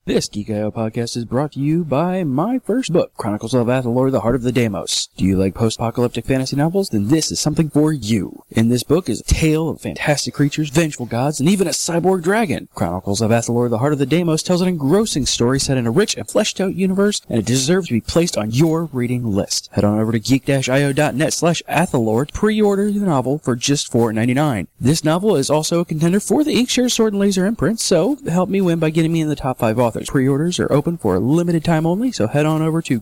This Geek.io podcast is brought to you by my first book, Chronicles of Athalor, The Heart of the Deimos. Do you like post-apocalyptic fantasy novels? Then this is something for you. In this book is a tale of fantastic creatures, vengeful gods, and even a cyborg dragon. Chronicles of Athalor, The Heart of the Deimos tells an engrossing story set in a rich and fleshed-out universe, and it deserves to be placed on your reading list. Head on over to geek-io.net/Athalor to pre-order the novel for just $4.99. This novel is also a contender for the Inkshare Sword and Laser imprint, so help me win by getting me in the top 5 authors. Pre-orders are open for a limited time only, so head on over to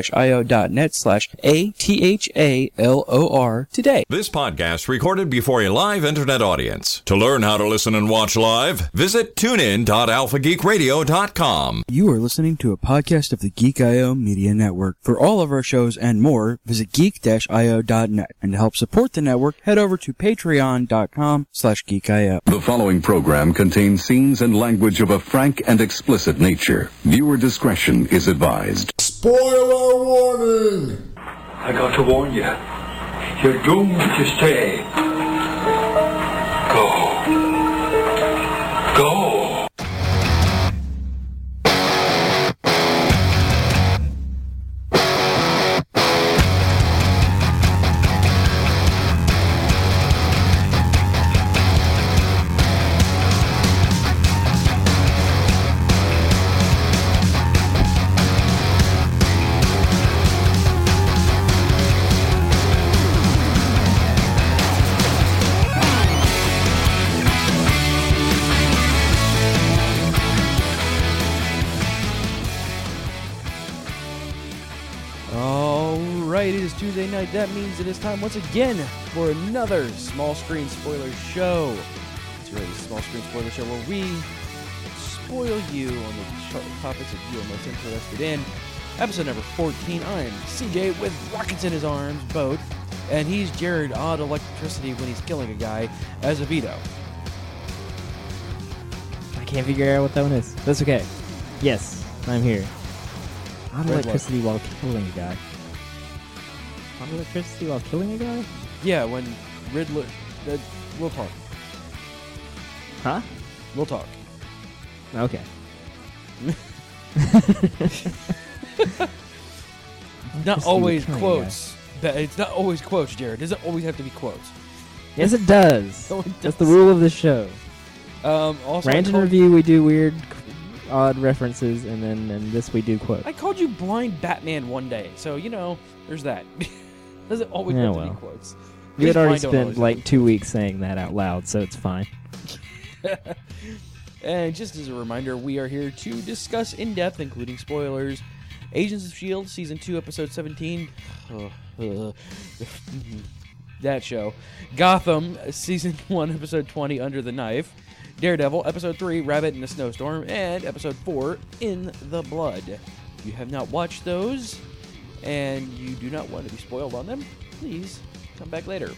geek-io.net/ATHALOR today. This podcast recorded before a live internet audience. To learn how to listen and watch live, visit tunein.alphageekradio.com. You are listening to a podcast of the Geek.io Media Network. For all of our shows and more, visit geek-io.net. And to help support the network, head over to patreon.com/geekio. The following program contains scenes and language of a frank and explicit nature. Viewer discretion is advised. Spoiler warning! I got to warn you. You're doomed to stay. Go. Go. Tuesday night. That means it is time once again for another Small Screen Spoiler Show. It's really a Small Screen Spoiler Show where we spoil you on the topics that you are most interested in. Episode number 14. I'm CJ with rockets in his arms, both, and he's Jared, odd electricity when he's killing a guy, as a Vito. I can't figure out what that one is. That's okay. Yes, I'm here. Odd electricity while killing a guy. Odd electricity while killing a guy? Yeah, when Riddler... we'll talk. Huh? We'll talk. Okay. Not always quotes. It's not always quotes, Jared. It doesn't always have to be quotes. Yes, it does. No, it does. That's the rule of the show. Also, Rant and review, we do weird, odd references, and then in this we do quotes. I called you Blind Batman one day, so, you know, there's that. Doesn't always have to be quotes. You had already spent like 2 weeks saying that out loud, so it's fine. And just as a reminder, we are here to discuss in depth, including spoilers, Agents of S.H.I.E.L.D. Season 2, Episode 17. That show. Gotham, Season 1, Episode 20, Under the Knife. Daredevil, Episode 3, Rabbit in a Snowstorm. And Episode 4, In the Blood. If you have not watched those, and you do not want to be spoiled on them, please come back later.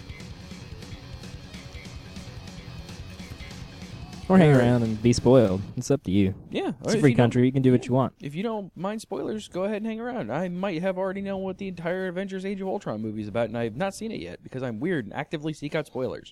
Or hang around and be spoiled. It's up to you. Yeah. It's a free country. You can do what you want. If you don't mind spoilers, go ahead and hang around. I might have already known what the entire Avengers Age of Ultron movie is about, and I have not seen it yet because I'm weird and actively seek out spoilers.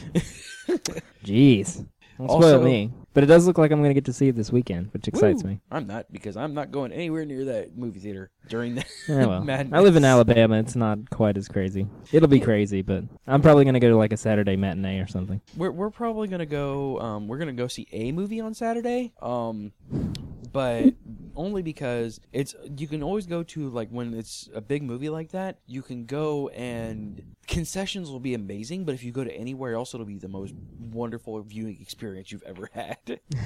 Jeez. Don't spoil me. But it does look like I'm going to get to see it this weekend, which excites me. I'm not, because I'm not going anywhere near that movie theater during the madness. I live in Alabama. It's not quite as crazy. It'll be crazy, but I'm probably going to go to like a Saturday matinee or something. We're probably going to go, we're going to go see a movie on Saturday, but only because you can always go to, like, when it's a big movie like that, you can go and concessions will be amazing, but if you go to anywhere else, it'll be the most wonderful viewing experience you've ever had.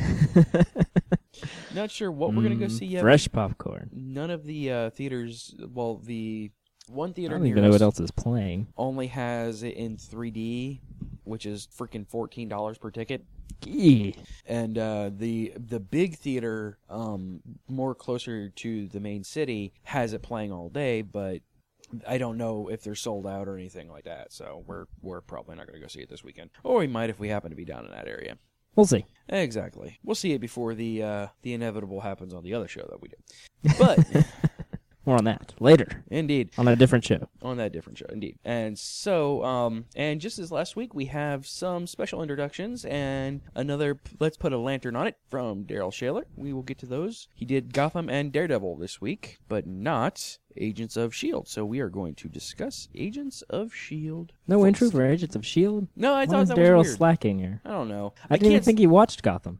Not sure what we're going to go see yet. Fresh popcorn. None of the theaters, well, the one theater I don't even know what else is playing. Only has it in 3D, which is freaking $14 per ticket. Eee. And the big theater, more closer to the main city, has it playing all day, but I don't know if they're sold out or anything like that, so we're probably not going to go see it this weekend. Or we might if we happen to be down in that area. We'll see. Exactly. We'll see it before the inevitable happens on the other show that we do. But More on that later Indeed. on a different show. On that different show, indeed. And so, and just as last week, we have some special introductions and another Let's Put a Lantern on It from Daryl Shaler. We will get to those. He did Gotham and Daredevil this week, but not Agents of S.H.I.E.L.D. So we are going to discuss Agents of S.H.I.E.L.D. No first. intro for Agents of S.H.I.E.L.D.? No, I Why thought is that Daryl was weird. slacking here? I don't know. I didn't even can't think he watched Gotham.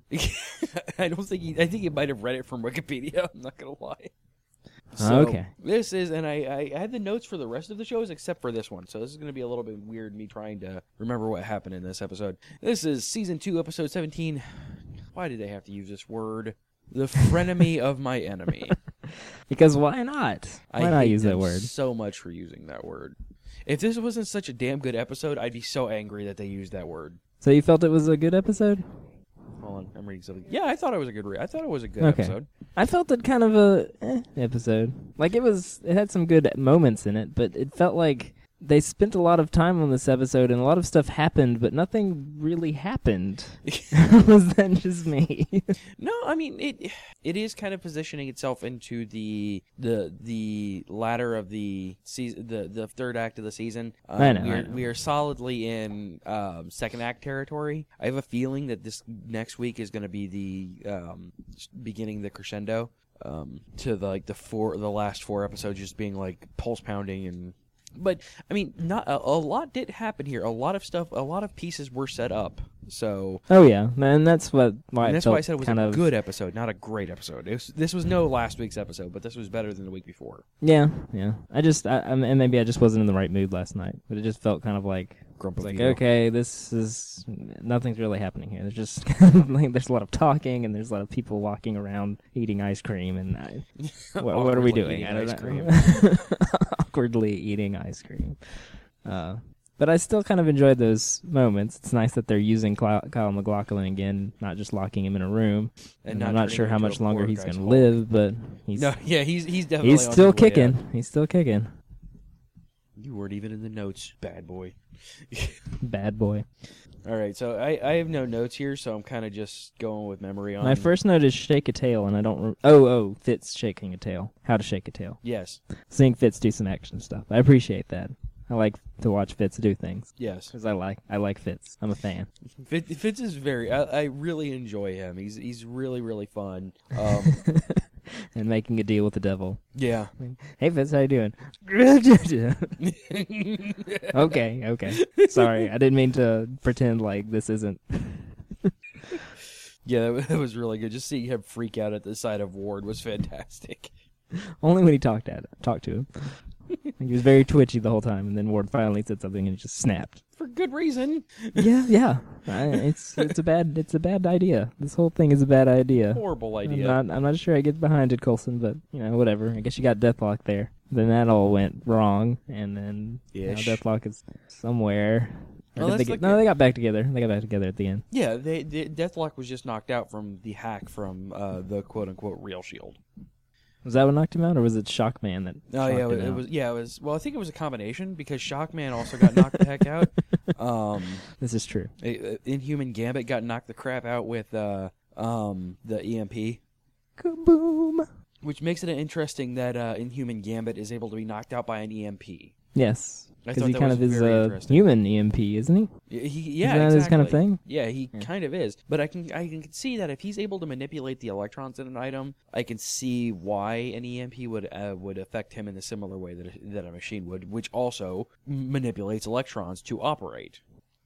I don't think I think he might have read it from Wikipedia. I'm not gonna lie. Okay. This is, and I had the notes for the rest of the shows except for this one, so this is going to be a little bit weird, me trying to remember what happened in this episode. This is Season 2, Episode 17. Why did they have to use this word? The frenemy of my enemy. Because why not? Why I not hate use that them word? so much for using that word. If this wasn't such a damn good episode, I'd be so angry that they used that word. So you felt it was a good episode? Hold on, I'm reading something. Yeah, I thought it was a good Okay. episode. I felt it kind of a episode. Like it had some good moments in it, but it felt like they spent a lot of time on this episode and a lot of stuff happened, but nothing really happened. Was that just me? No, I mean it is kind of positioning itself into the latter of the season, the third act of the season. I know. We are solidly in second act territory. I have a feeling that this next week is going to be the beginning the crescendo to the last 4 episodes just being like pulse pounding and. But I mean, not a lot did happen here. A lot of pieces were set up. So. Oh yeah, and that's why. And that's why I said it was kind a of good episode, not a great episode. This was no last week's episode, but this was better than the week before. Yeah. And maybe I just wasn't in the right mood last night, but it just felt kind of like. Grumpy. Like, okay, this is nothing's really happening here. There's just like there's a lot of talking and there's a lot of people walking around eating ice cream and what are we doing? I don't know. Awkwardly eating ice cream. But I still kind of enjoyed those moments. It's nice that they're using Kyle MacLachlan again, not just locking him in a room. And I'm not sure how much longer he's going to live, but he's definitely he's on still his way kicking. out. He's still kicking. You weren't even in the notes, bad boy. Bad boy. All right, so I have no notes here, so I'm kind of just going with memory on. My first note is shake a tail, and I don't. Fitz shaking a tail. How to shake a tail. Yes. Seeing Fitz do some action stuff. I appreciate that. I like to watch Fitz do things. Yes. Because I like Fitz. I'm a fan. Fitz is very. I really enjoy him. He's really really fun. And making a deal with the devil. Yeah. Hey Fitz, how you doing? Okay. Sorry, I didn't mean to pretend like this isn't. Yeah, that was really good. Just seeing him freak out at the sight of Ward was fantastic. Only when he talked to him. He was very twitchy the whole time, and then Ward finally said something, and he just snapped. For good reason. Yeah. It's a bad idea. This whole thing is a bad idea. Horrible idea. I'm not sure I get behind it, Coulson, but whatever. I guess you got Deathlock there. Then that all went wrong, and then Deathlock is somewhere. Well, they got back together. They got back together at the end. Yeah, Deathlock was just knocked out from the hack from the quote unquote real Shield. Was that what knocked him out, or was it Shockman that? Oh yeah, it was. Yeah, it was. Well, I think it was a combination because Shockman also got knocked the heck out. This is true. Inhuman Gambit got knocked the crap out with the EMP. Kaboom! Which makes it interesting that Inhuman Gambit is able to be knocked out by an EMP. Yes. Because he that kind of was is very a interesting. human EMP, isn't he? Yeah, Isn't that exactly. his kind of thing? Yeah, he kind of is. But I can see that if he's able to manipulate the electrons in an item, I can see why an EMP would affect him in a similar way that a machine would, which also manipulates electrons to operate.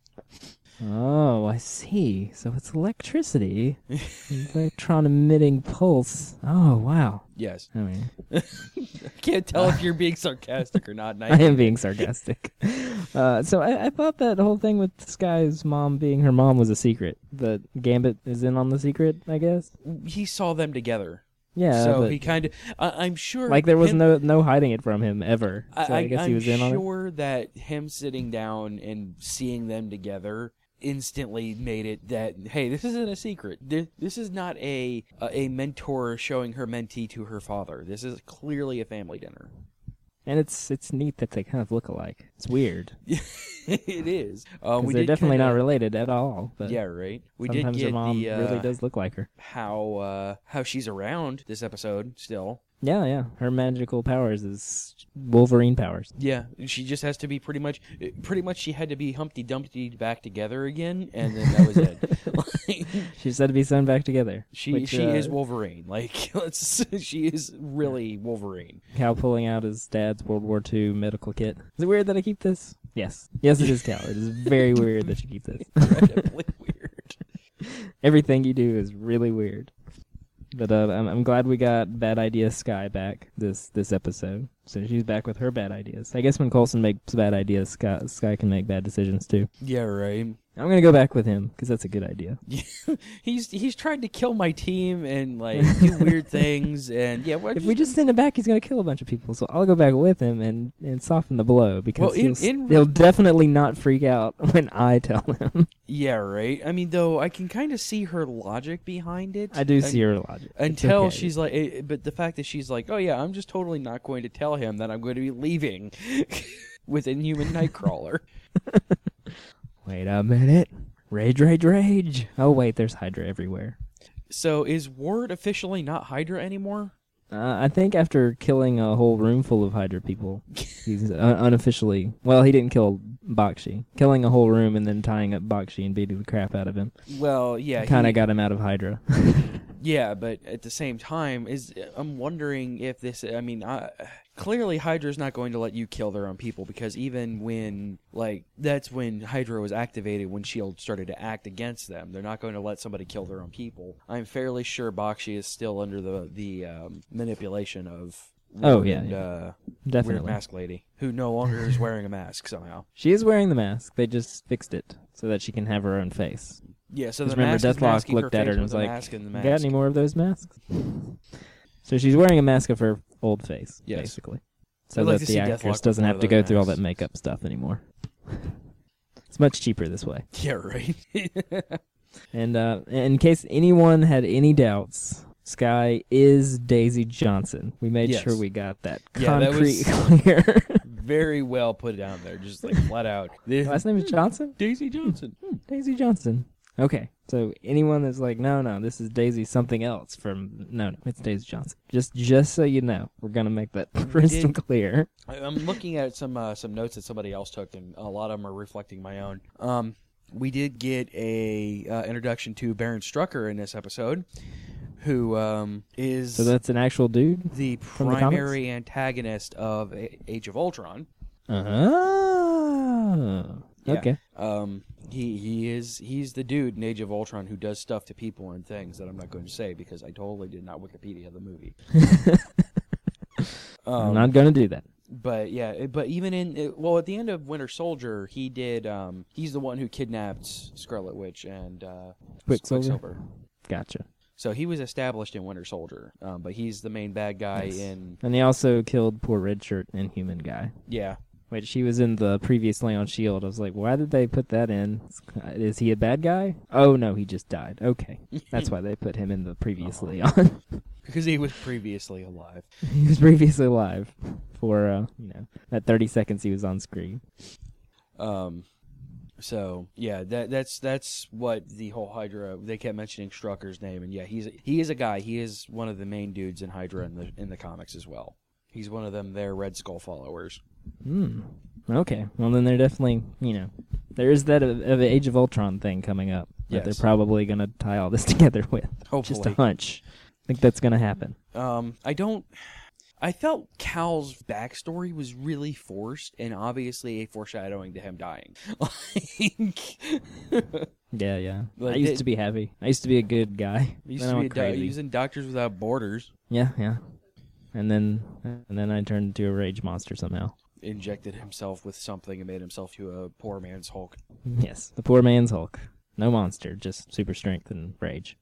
Oh, I see. So it's electricity. Electron emitting pulse. Oh, wow. Yes. I mean, I can't tell if you're being sarcastic or not. I am being sarcastic. So I thought that whole thing with Sky's mom being her mom was a secret. That Gambit is in on the secret, I guess. He saw them together. Yeah. So but he kind of. I'm sure. like there was no hiding it from him ever. So I guess I'm he was in on it. I'm sure that him sitting down and seeing them together instantly made it that, hey, this isn't a secret. This is not a mentor showing her mentee to her father. This is clearly a family dinner. And it's neat that they kind of look alike. It's weird. It is. Because they're definitely not related at all. But yeah, right. We sometimes did get her mom the really does look like her. how she's around this episode still. Yeah. Her magical powers is Wolverine powers. Yeah, she just has to be pretty much she had to be Humpty Dumpty back together again, and then that was it. She said to be sewn back together. She is Wolverine. She is really Wolverine. Cal pulling out his dad's World War II medical kit. Is it weird that I keep this? Yes, it is, Cal. It is very weird that you keep this. Incredibly weird. Everything you do is really weird. But I'm glad we got Bad Idea Sky back this episode. So she's back with her bad ideas. I guess when Coulson makes bad ideas, Sky can make bad decisions too. Yeah, right. I'm gonna go back with him because that's a good idea. He's tried to kill my team and do weird things, and if we just send him back, he's gonna kill a bunch of people. So I'll go back with him and soften the blow because he'll definitely not freak out when I tell him. Yeah, right. I mean, though, I can kind of see her logic behind it. I do see her logic until she's like, but the fact that she's like, oh yeah, I'm just totally not going to tell him that I'm going to be leaving with Inhuman Nightcrawler. Wait a minute. Rage. Oh, wait, there's Hydra everywhere. So is Ward officially not Hydra anymore? I think after killing a whole room full of Hydra people, he's unofficially... Well, he didn't kill Bakshi. Killing a whole room and then tying up Bakshi and beating the crap out of him. Well, yeah. Kind of got him out of Hydra. Yeah, but at the same time, I'm wondering if this... I mean, clearly Hydra's not going to let you kill their own people, because even when, that's when Hydra was activated, when S.H.I.E.L.D. started to act against them. They're not going to let somebody kill their own people. I'm fairly sure Bakshi is still under the manipulation of... Definitely. Weird mask lady, who no longer is wearing a mask somehow. She is wearing the mask. They just fixed it so that she can have her own face. Yeah, so the remember, Deathlock looked at her and was like, got any more of those masks? So she's wearing a mask of her old face, basically. So that the actress doesn't have to go through all that makeup stuff anymore. It's much cheaper this way. Yeah, right. And in case anyone had any doubts, Sky is Daisy Johnson. We made sure we got that concrete clear. Very well put down there, just flat out. Last name is Johnson? Daisy Johnson. Daisy Johnson. Okay, so anyone that's like, no, this is Daisy something else no, it's Daisy Johnson. Just so you know, we're gonna make that crystal clear. I'm looking at some notes that somebody else took, and a lot of them are reflecting my own. We did get a introduction to Baron Strucker in this episode, who is... So that's an actual dude? The primary antagonist of Age of Ultron. Okay. He's the dude in Age of Ultron who does stuff to people and things that I'm not going to say because I totally did not Wikipedia the movie. I'm not going to do that. But yeah, even at the end of Winter Soldier, he did. He's the one who kidnapped Scarlet Witch and Quicksilver. Gotcha. So he was established in Winter Soldier, but he's the main bad guy in. And he also killed poor Red Shirt Inhuman guy. Yeah. Wait, she was in the previously on S.H.I.E.L.D. I was like, why did they put that in? Is he a bad guy? Oh, no, he just died. Okay. That's why they put him in the previously on. Because he was previously alive. He was previously alive for, that 30 seconds he was on screen. So, yeah, that's what the whole Hydra... They kept mentioning Strucker's name, and yeah, he is a guy. He is one of the main dudes in Hydra in the comics as well. He's one of them, their Red Skull followers. Okay. Well, then they're definitely, there is that of Age of Ultron thing coming up that they're probably going to tie all this together with. Hopefully. Just a hunch. I think that's going to happen. I felt Cal's backstory was really forced, and obviously a foreshadowing to him dying. Yeah. I used to be heavy. I used to be a good guy. He was in Doctors Without Borders. Yeah. And then I turned into a rage monster somehow. Injected himself with something and made himself to a poor man's Hulk. Yes, the poor man's Hulk. No monster, just super strength and rage.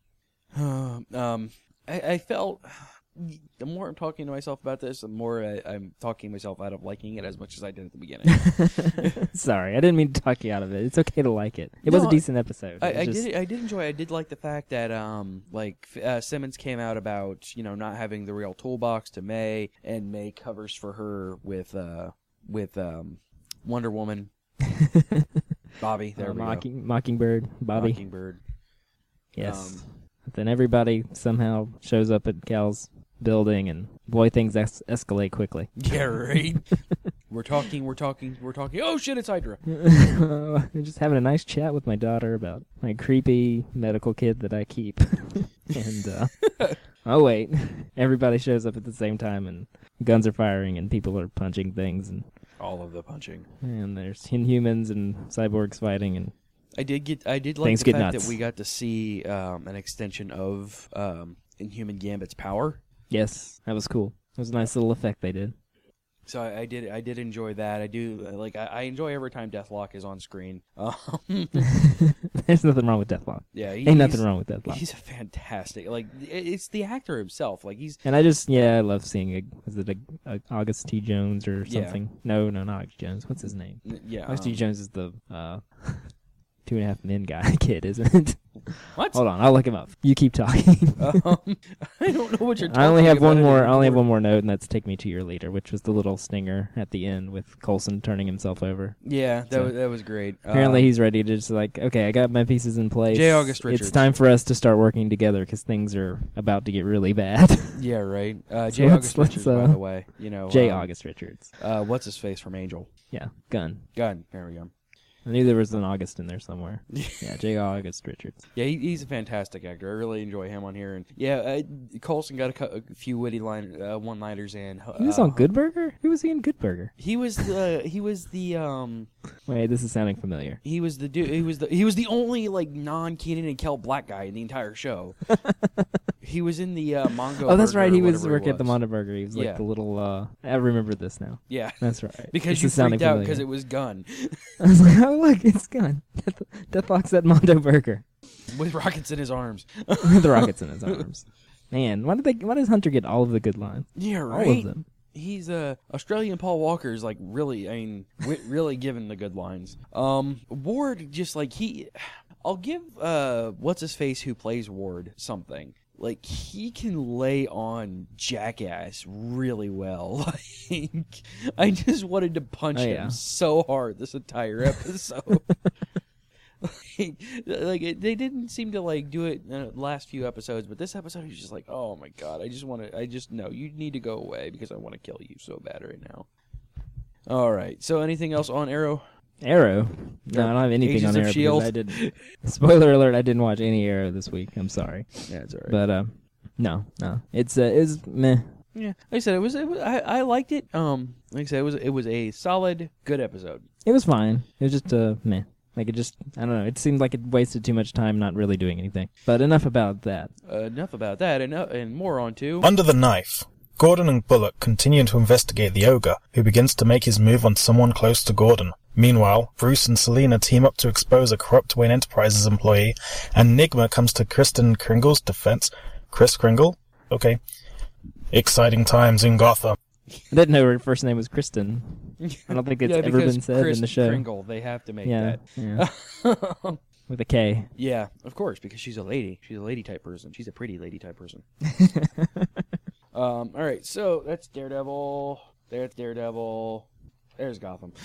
I felt... The more I'm talking to myself about this, the more I'm talking myself out of liking it as much as I did at the beginning. Sorry, I didn't mean to talk you out of it. It's okay to like it. It was a decent episode. I did enjoy it. I did like the fact that Simmons came out about not having the real toolbox to May, and May covers for her with Wonder Woman, Bobby. There we go. Mockingbird, Bobby. Mockingbird. Yes. Then everybody somehow shows up at Cal's building, and boy, things escalate quickly. Yeah, right. We're talking. Oh shit, it's Hydra. Just having a nice chat with my daughter about my creepy medical kit that I keep. And, oh wait, everybody shows up at the same time, and guns are firing, and people are punching things, and all of the punching. And there's Inhumans and cyborgs fighting, and I did like things the get fact nuts. that we got to see an extension of Inhuman Gambit's power. Yes, that was cool. It was a nice little effect they did. So I did enjoy that. I do I enjoy every time Deathlock is on screen. There's nothing wrong with Deathlock. Yeah, ain't nothing wrong with Deathlock. He's a fantastic. It's the actor himself. And I love seeing a August T. Jones or something. Yeah. No, not August Jones. What's his name? Yeah, August T. Jones is the 2.5 Men guy kid, isn't it? What? Hold on, I'll look him up. You keep talking. I don't know what you're talking about. I only have one more note, and that's "Take Me to Your Leader," which was the little stinger at the end with Coulson turning himself over. Yeah, that was great. Apparently, he's ready to just okay, I got my pieces in place. J. August Richards. It's time for us to start working together because things are about to get really bad. Yeah, right. J. August Richards, by the way. J. August Richards. What's his face from Angel? Yeah, Gunn. There we go. I knew there was an August in there somewhere. Yeah, J. August Richards. Yeah, he's a fantastic actor. I really enjoy him on here. And yeah, Coulson got a few witty one-liners in. He was on Good Burger? Who was he in Good Burger? He was the Wait, this is sounding familiar. He was the dude. He was the only non-Kenan and Kel black guy in the entire show. He was in the Mongo. Oh, that's right. He was working at the Mondo Burger. He was the little. I remember this now. Yeah, that's right. Because you freaked out because it was Gunn. I was like, oh look, it's Gunn. Deathlock's at Mondo Burger with rockets in his arms. With the rockets in his arms. Man, why does Hunter get all of the good lines? Yeah, right. All of them. He's Australian Paul Walker's really, really giving the good lines. Ward just I'll give what's his face who plays Ward something. He can lay on Jackass really well. I just wanted to punch him so hard this entire episode. They didn't seem to do it in the last few episodes, but this episode he's just oh my god, no, you need to go away because I want to kill you so bad right now. All right, so anything else on Arrow? Arrow? No, I don't have anything Agents on Arrow. Of S.H.I.E.L.D. I didn't. Spoiler alert! I didn't watch any Arrow this week. I'm sorry. Yeah, it's alright. But no, it's meh. Yeah, like I said, I liked it. Like I said, it was a solid, good episode. It was fine. It was just meh. I don't know. It seemed like it wasted too much time not really doing anything. But enough about that. And more on to Under the Knife. Gordon and Bullock continue to investigate the ogre, who begins to make his move on someone close to Gordon. Meanwhile, Bruce and Selena team up to expose a corrupt Wayne Enterprises employee, and Nigma comes to Kristen Kringle's defense. Kris Kringle? Okay. Exciting times in Gotham. I didn't know her first name was Kristen. I don't think it's ever been said in the show. Kringle, they have to make that. Yeah. With a K. Yeah, of course, because she's a lady. She's a lady type person. She's a pretty lady type person. All right, so that's Daredevil. There's Daredevil. There's Gotham.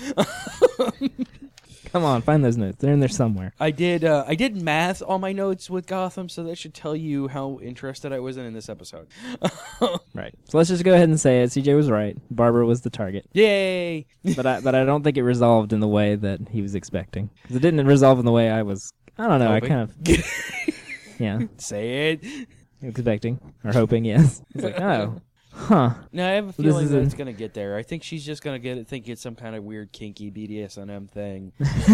Come on, find those notes. They're in there somewhere. I did math on my notes with Gotham, so that should tell you how interested I was in this episode. Right. So let's just go ahead and say it. CJ was right. Barbara was the target. Yay! But I don't think it resolved in the way that he was expecting. Because it didn't resolve in the way I was. I don't know. Hoping. I kind of. Yeah. Say it. Expecting or hoping. Yes. It's oh. Huh. No, I have a feeling that it's going to get there. I think she's just going to think it's some kind of weird, kinky BDSM thing.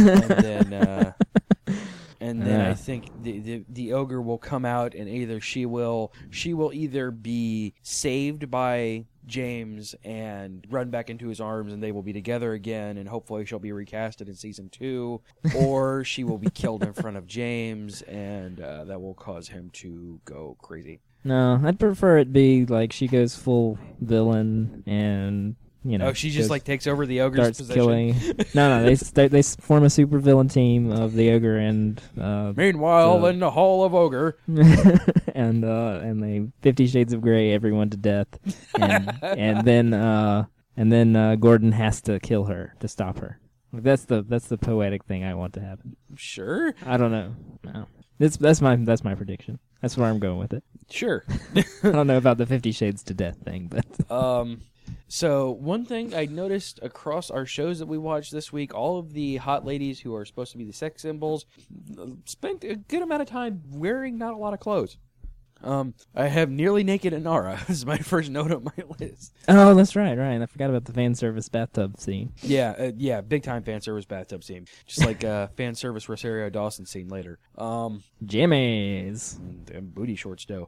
and then I think the ogre will come out, and either she will either be saved by James and run back into his arms, and they will be together again, and hopefully she'll be recasted in season 2, or she will be killed in front of James, and that will cause him to go crazy. No, I'd prefer it be she goes full villain and she just takes over the ogre's position. Killing. No, they form a super villain team of the ogre and. Meanwhile, in the Hall of Ogre. and they 50 Shades of Grey everyone to death, and then Gordon has to kill her to stop her. That's the poetic thing I want to happen. Sure. I don't know. No. That's my prediction. That's where I'm going with it. Sure. I don't know about the 50 Shades to Death thing, but So one thing I noticed across our shows that we watched this week, all of the hot ladies who are supposed to be the sex symbols spent a good amount of time wearing not a lot of clothes. I have nearly naked Inara as my first note on my list. oh, that's right. I forgot about the fan service bathtub scene. Yeah, big time fan service bathtub scene, just like fan service Rosario Dawson scene later. Jimmy's. Damn booty shorts, though.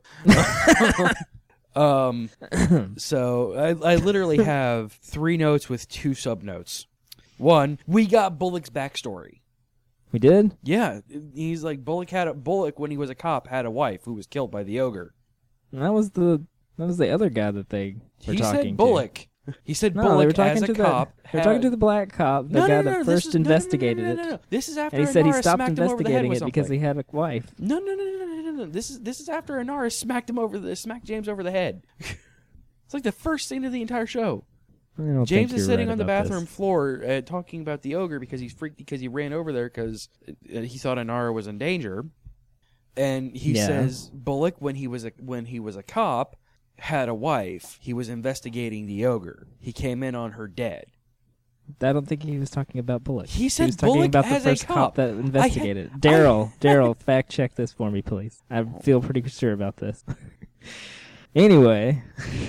So I literally have 3 notes with 2 subnotes. 1, we got Bullock's backstory. We did? Yeah, he's like Bullock when he was a cop had a wife who was killed by the ogre. And that was the other guy that they were He talking said Bullock. He said No, Bullock they were talking as a to cop. They were talking to the black cop, the guy that first investigated it. No. This is after And he said he Inara stopped smacked him over the head investigating with it because he something. had a wife. No. This is after Inara smacked James over the head. It's like the first scene of the entire show. I don't James think is you're sitting right on the about bathroom this. floor talking about the ogre because he's freaked because he ran over there because he thought Inara was in danger, and he says Bullock when he was a cop had a wife. He was investigating the ogre. He came in on her dead. I don't think he was talking about Bullock. He said was talking Bullock about the as a first cop. that investigated. Daryl, fact check this for me, please. I feel pretty sure about this. Anyway,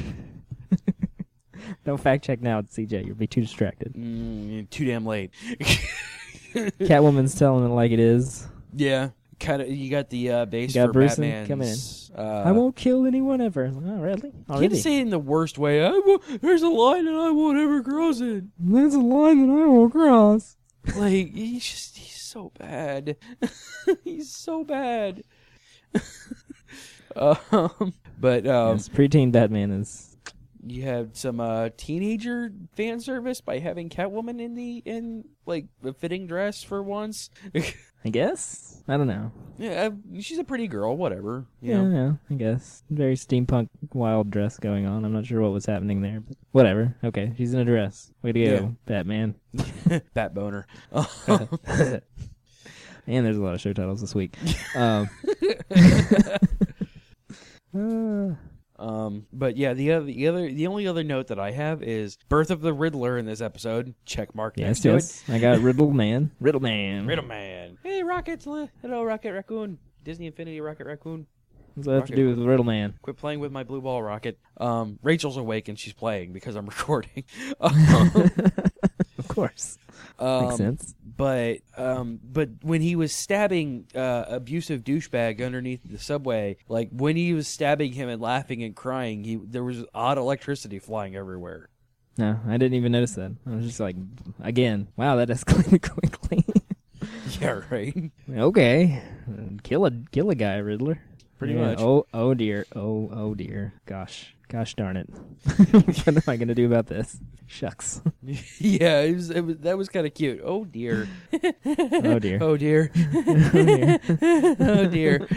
don't fact check now, CJ. You'll be too distracted. Too damn late. Catwoman's telling it like it is. Yeah, kind of. You got the base You got for Bruce Batman's. come in. I won't kill anyone ever. Oh, really? He Already? didn't say it in the worst way. There's a line that I won't ever cross it. There's a line that I won't cross. Like he's so bad. He's so bad. But Yes, preteen Batman is. you had some teenager fan service by having Catwoman in like a fitting dress for once. I guess. I don't know. Yeah, she's a pretty girl. Whatever. You Yeah, know? yeah, I guess. Very steampunk wild dress going on. I'm not sure what was happening there, but whatever. Okay, she's in a dress. Way to go, Yeah. Batman. Bat boner. And there's a lot of show titles this week. But yeah, the only other note that I have is birth of the Riddler in this episode. Check mark next to it. I got Riddle Man. Riddle Man. Riddle Man. Hey, Rockets. Hello, Rocket Raccoon. Disney Infinity Rocket Raccoon. What's that have to do with Riddle Man? Quit playing with my blue ball rocket. Rachel's awake and she's playing because I'm recording. Of course. Makes sense. But when he was stabbing abusive douchebag underneath the subway, like when he was stabbing him and laughing and crying, there was odd electricity flying everywhere. No, I didn't even notice that. I was just like, again, wow, that escalated quickly. Yeah, right. Okay, kill a guy, Riddler. Pretty Yeah. much. Oh dear. Oh dear. Gosh darn it. What am I gonna do about this? Shucks. Yeah, that was kind of cute. Oh dear. Oh dear. Oh dear. Oh dear.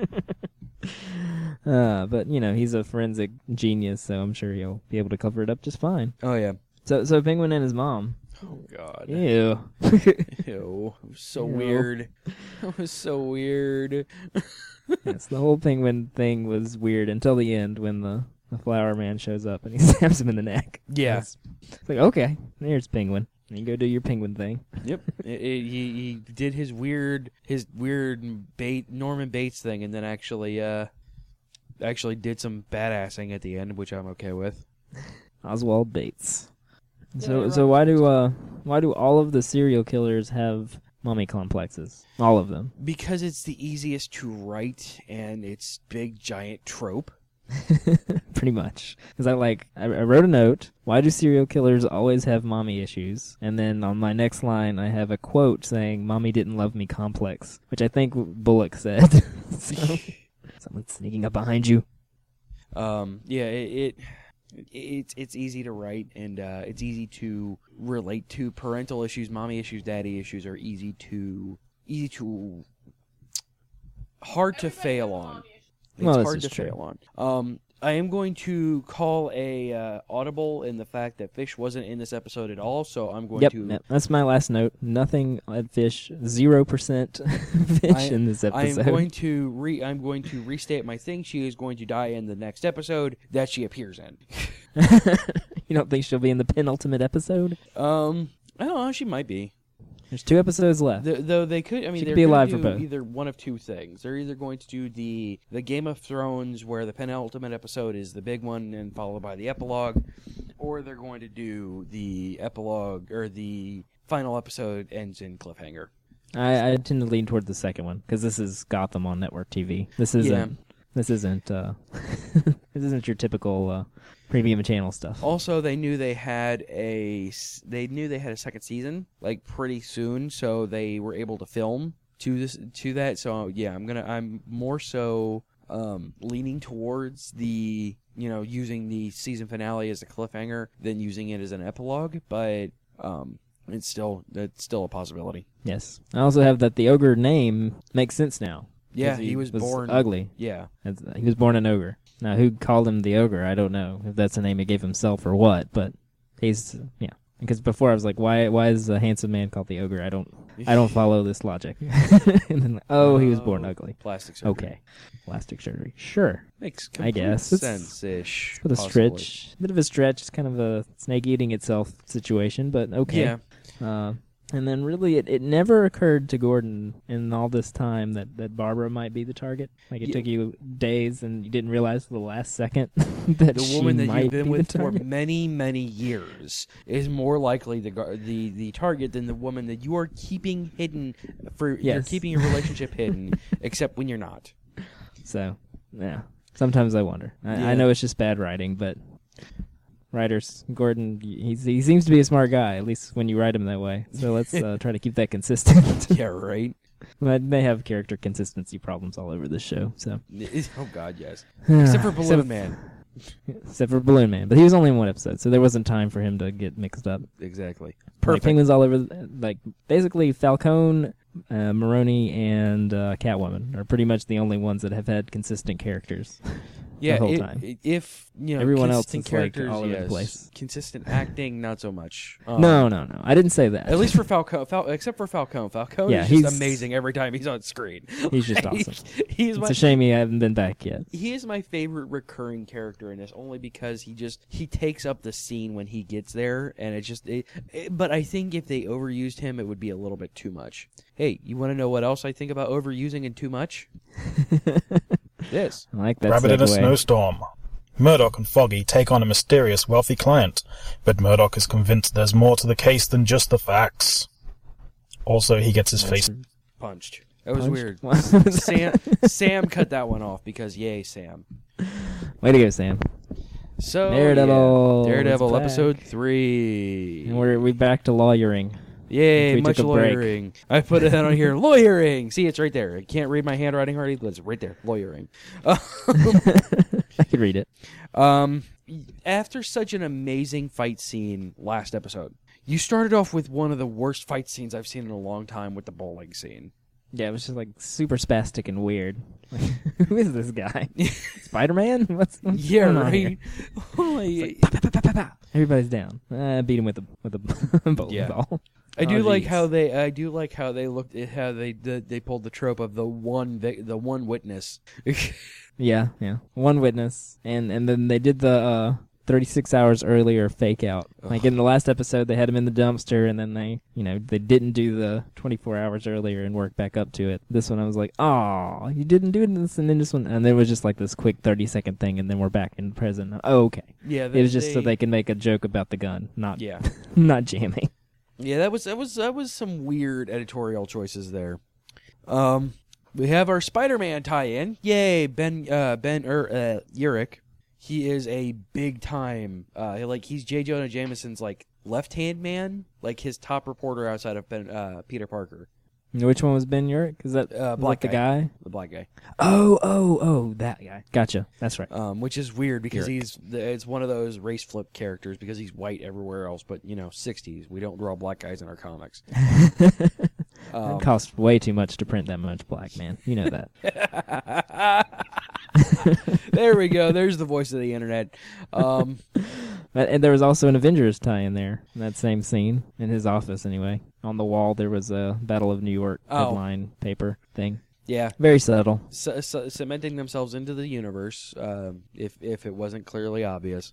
But he's a forensic genius, so I'm sure he'll be able to cover it up just fine. Oh yeah. So Penguin and his mom. Oh god. Ew. Ew. It was so Ew. weird. It was so weird. Yes, the whole Penguin thing was weird until the end when the flower man shows up and he stabs him in the neck. Yeah. It's like, okay, there's Penguin. And you go do your Penguin thing. Yep. He did his weird Norman Bates thing, and then actually did some badassing at the end, which I'm okay with. Oswald Bates. So why do all of the serial killers have mommy complexes? All of them. Because it's the easiest to write, and it's big giant trope. Pretty much. Because I wrote a note, why do serial killers always have mommy issues? And then on my next line, I have a quote saying, mommy didn't love me complex, which I think Bullock said. So, someone's sneaking up behind you. Yeah, it's easy to write, and it's easy to relate to. Parental issues, mommy issues, daddy issues are hard to fail on. It's Well, this hard is to true. fail on. I am going to call a audible in the fact that Fish wasn't in this episode at all, so I'm going to... Yep, that's my last note. Nothing at Fish, 0% Fish in this episode. I'm going to restate my thing. She is going to die in the next episode that she appears in. You don't think she'll be in the penultimate episode? I don't know, she might be. There's 2 episodes left. Though they could, I mean, they're be alive going for to do both. either one of 2 things. They're either going to do the Game of Thrones, where the penultimate episode is the big one, and followed by the epilogue, or they're going to do the epilogue, or the final episode ends in cliffhanger. I tend to lean toward the second one, because this is Gotham on network TV. This isn't this isn't your typical premium channel stuff. Also, they knew they had a second season like pretty soon, so they were able to film to that. So yeah, I'm more so leaning towards the using the season finale as a cliffhanger than using it as an epilogue, but it's still a possibility. Yes, I also have that the ogre name makes sense now. Yeah, 'Cause he was born ugly. Yeah, He was born an ogre. Now, who called him the ogre? I don't know if that's a name he gave himself or what. But he's Because before I was like, why is a handsome man called the ogre? I don't follow this logic. And then he was born ugly. Plastic surgery. Okay, plastic surgery. Sure, Makes I complete guess it's sense-ish. a bit of a possibly. stretch. Bit of a stretch. It's kind of a snake eating itself situation, but okay. Yeah. And then really, it never occurred to Gordon in all this time that Barbara might be the target. Like it took you days and you didn't realize for the last second that The she woman that might you've been be with the for target. many, many years is more likely the target than the woman that you are keeping hidden. You're Yes. keeping your relationship hidden, except when you're not. So, yeah. Sometimes I wonder. Yeah. I know it's just bad writing, but writers, Gordon, he seems to be a smart guy, at least when you write him that way. So let's try to keep that consistent. Yeah, right. But they have character consistency problems all over this show. So Oh God, yes. Except for Balloon Man. Except for Balloon Man, but he was only in 1 episode, so there wasn't time for him to get mixed up. Exactly. Like, Perfect. penguins all over, like basically Falcone, Maroni, and Catwoman are pretty much the only ones that have had consistent characters. Yeah, the whole time. If Everyone else consistent is, like, characters, all over the yes. place. Consistent acting, not so much. No, I didn't say that. At least for Falcone, except for Falcone. Falcone Yeah, is he's- just amazing every time he's on screen. He's just Like, awesome. He's It's a shame he hasn't been back yet. He is my favorite recurring character in this, only because he takes up the scene when he gets there, and but I think if they overused him, it would be a little bit too much. Hey, you want to know what else I think about overusing and too much? This. I like that Rabbit in a segue. snowstorm. Murdoch and Foggy take on a mysterious wealthy client, but Murdoch is convinced there's more to the case than just the facts. Also, he gets his face Punched. That was Punched? weird. Sam cut that one off because yay, Sam. Way to go, Sam. So Daredevil. yeah, Daredevil It's back. episode 3. And we're back to lawyering. Yay, We much took a break. lawyering. I put it on here. Lawyering. See, it's right there. I can't read my handwriting hardly. It's right there. Lawyering. I could read it. After such an amazing fight scene last episode, you started off with one of the worst fight scenes I've seen in a long time with the bowling scene. Yeah, it was just like super spastic and weird. Who is this guy? Spider-Man? What's Yeah, going on here? right. Pa, pa, pa, pa, pa. Everybody's down. Beat him with a bowling Yeah. ball. I do Oh, like geez. how they looked at how they pulled the trope of the one witness. Yeah. One witness, and then they did the 36 hours earlier fake out. Like in the last episode, they had him in the dumpster, and then they didn't do the 24 hours earlier and work back up to it. This one, I was like, oh, you didn't do this, and then this one, and then it was just like this quick 30-second thing, and then we're back in present. Oh, okay. Yeah, It was just so they can make a joke about the gun, not Yeah. not jamming. Yeah, that was some weird editorial choices there. We have our Spider-Man tie-in. Yay, Ben Urich. He is a big time. He's J. Jonah Jameson's left-hand man, like his top reporter outside of Peter Parker. Which one was Ben Urich? Is that Black the guy? The black guy. Oh, that guy. Gotcha. That's right. Which is weird because Urich. it's one of those race flip characters because he's white everywhere else, but 60s. We don't draw black guys in our comics. It costs way too much to print that much black, man. You know that. There we go. There's the voice of the internet. And there was also an Avengers tie-in there in that same scene, in his office anyway. On the wall, there was a Battle of New York headline paper thing. Yeah. Very subtle. Cementing themselves into the universe, if it wasn't clearly obvious.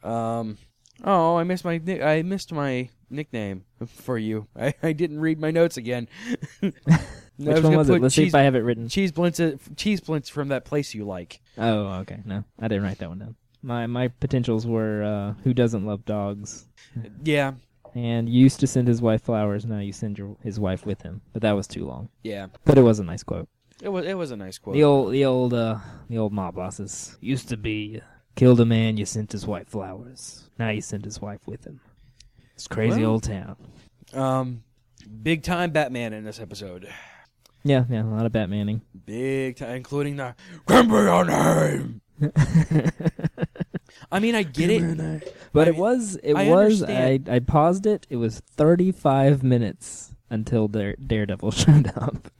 I missed my nickname for you. I didn't read my notes again. Which one was it? Let's see if I have it written. Cheese Blintz from That Place You Like. Oh, okay. No, I didn't write that one down. My potentials were Who Doesn't Love Dogs? Yeah. And you used to send his wife flowers, now you send his wife with him. But that was too long. Yeah. But it was a nice quote. It was a nice quote. The old mob bosses used to be killed a man, you sent his wife flowers. Now you send his wife with him. It's crazy old town. Big time Batman in this episode. Yeah, a lot of Batmaning. Big time, including the "Can be your name." I mean, I get it, but I paused it. It was 35 minutes until Daredevil showed up.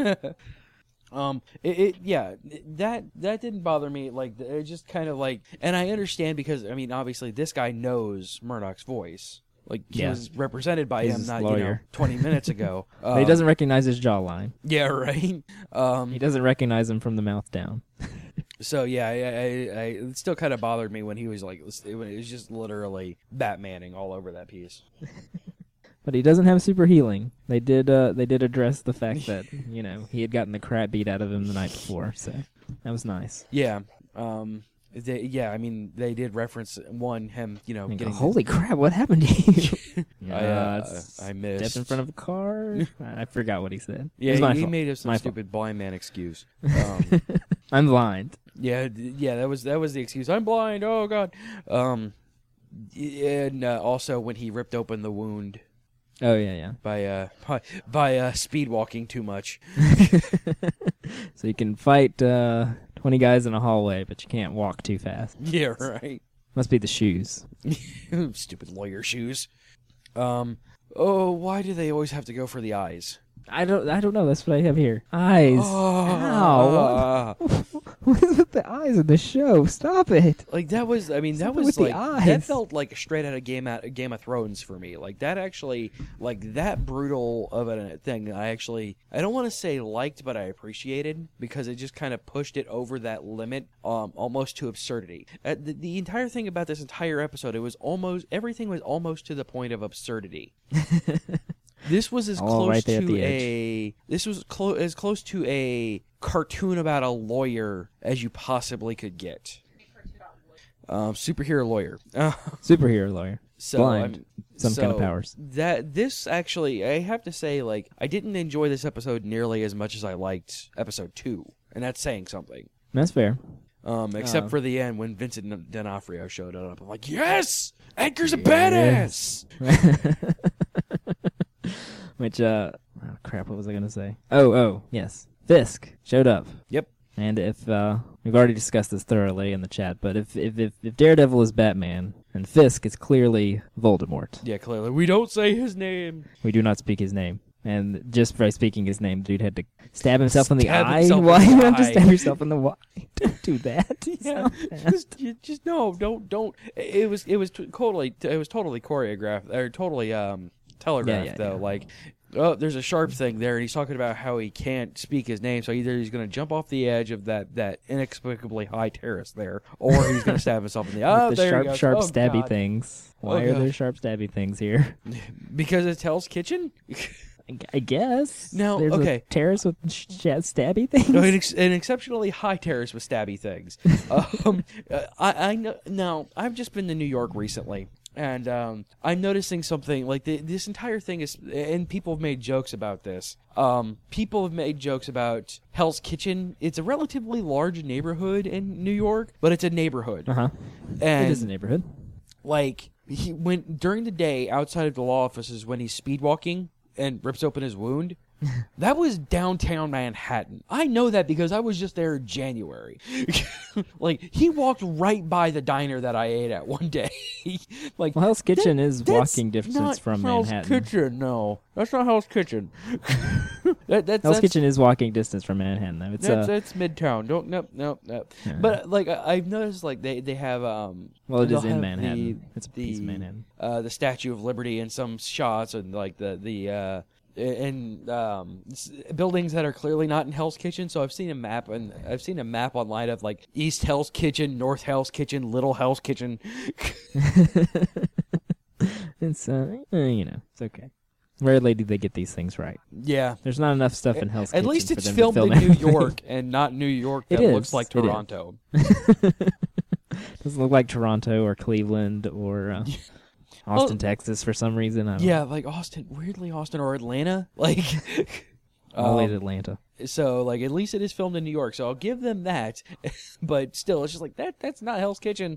That didn't bother me. Like, it just kind of like, and I understand because I mean, obviously, this guy knows Murdoch's voice. Like, he was represented by him not 20 minutes ago. He doesn't recognize his jawline. Yeah, right. He doesn't recognize him from the mouth down. So yeah, it still kind of bothered me when he was like, it was just literally Batmaning all over that piece. But he doesn't have super healing. They did address the fact that he had gotten the crap beat out of him the night before, so that was nice. Yeah. I mean, they did reference him, getting... Holy crap, what happened to you? I missed. Step in front of a car? I forgot what he said. Yeah, he made some stupid blind man excuse. I'm blind. Yeah, that was the excuse. I'm blind, oh god. And also when he ripped open the wound. Oh, yeah. By speed walking too much. So you can fight 20 guys in a hallway, but you can't walk too fast. Yeah, right. Must be the shoes. Stupid lawyer shoes. Why do they always have to go for the eyes? I don't know. That's what I have here. Eyes. Ow. What is with the eyes in the show? Stop it. Like that was that felt like straight out of Game of Thrones for me. Like that actually, like that brutal of a thing. I don't want to say liked, but I appreciated because it just kind of pushed it over that limit, almost to absurdity. The entire thing about this entire episode, everything was almost to the point of absurdity. This was as close to a cartoon about a lawyer as you possibly could get. Superhero lawyer. Superhero lawyer. So, blind. Some kind of powers. This actually, I have to say, like, I didn't enjoy this episode nearly as much as I liked episode 2, and that's saying something. That's fair. Except for the end when Vincent D'Onofrio showed up. I'm like, yes! Edgar's a badass! Which, crap, what was I going to say? Oh, yes. Fisk showed up. Yep. And if, we've already discussed this thoroughly in the chat, but if Daredevil is Batman, and Fisk is clearly Voldemort. Yeah, clearly. We don't say his name. We do not speak his name. And just by speaking his name, the dude had to stab himself in the eye. Why you have to stab yourself in the eye? Don't do that. Yeah, just no, don't. It was totally choreographed or totally telegraphed though. Yeah. Like, oh, there's a sharp thing there, and he's talking about how he can't speak his name, so either he's going to jump off the edge of that inexplicably high terrace there, or he's going to stab himself in the eye. The sharp stabby things. Why are there sharp stabby things here? Because it's Hell's Kitchen. I guess. Now, there's a terrace with stabby things. No, an exceptionally high terrace with stabby things. I know. Now, I've just been to New York recently, and I'm noticing something. Like this entire thing is, and people have made jokes about this. People have made jokes about Hell's Kitchen. It's a relatively large neighborhood in New York, but it's a neighborhood. And it is a neighborhood. Like he went during the day outside of the law offices when he's speed walking and rips open his wound. That was downtown Manhattan. I know that because I was just there in January. Like, he walked right by the diner that I ate at one day. Like, Well, Hell's Kitchen is that's walking distance not from Hell's Manhattan. Kitchen, no. That's not Hell's Kitchen. Hell's Kitchen is walking distance from Manhattan, though. It's That's Midtown. Nope. Yeah. But, like, I've noticed, like, they have, well, it is they'll in have Manhattan. It's a piece of Manhattan. The Statue of Liberty in some shots, and like buildings that are clearly not in Hell's Kitchen. So I've seen a map, and I've seen a map online of like East Hell's Kitchen, North Hell's Kitchen, Little Hell's Kitchen. It's it's okay. Rarely do they get these things right. Yeah. There's not enough stuff in Hell's Kitchen. At least for it's them filmed to film in New everything. York and not New York that It looks is. like It is. Toronto. Doesn't look like Toronto or Cleveland or Austin, Texas for some reason. I don't know. Yeah, like weirdly Austin or Atlanta. Like, Always Atlanta. so like at least it is filmed in New York. So I'll give them that. But still, it's just like that's not Hell's Kitchen.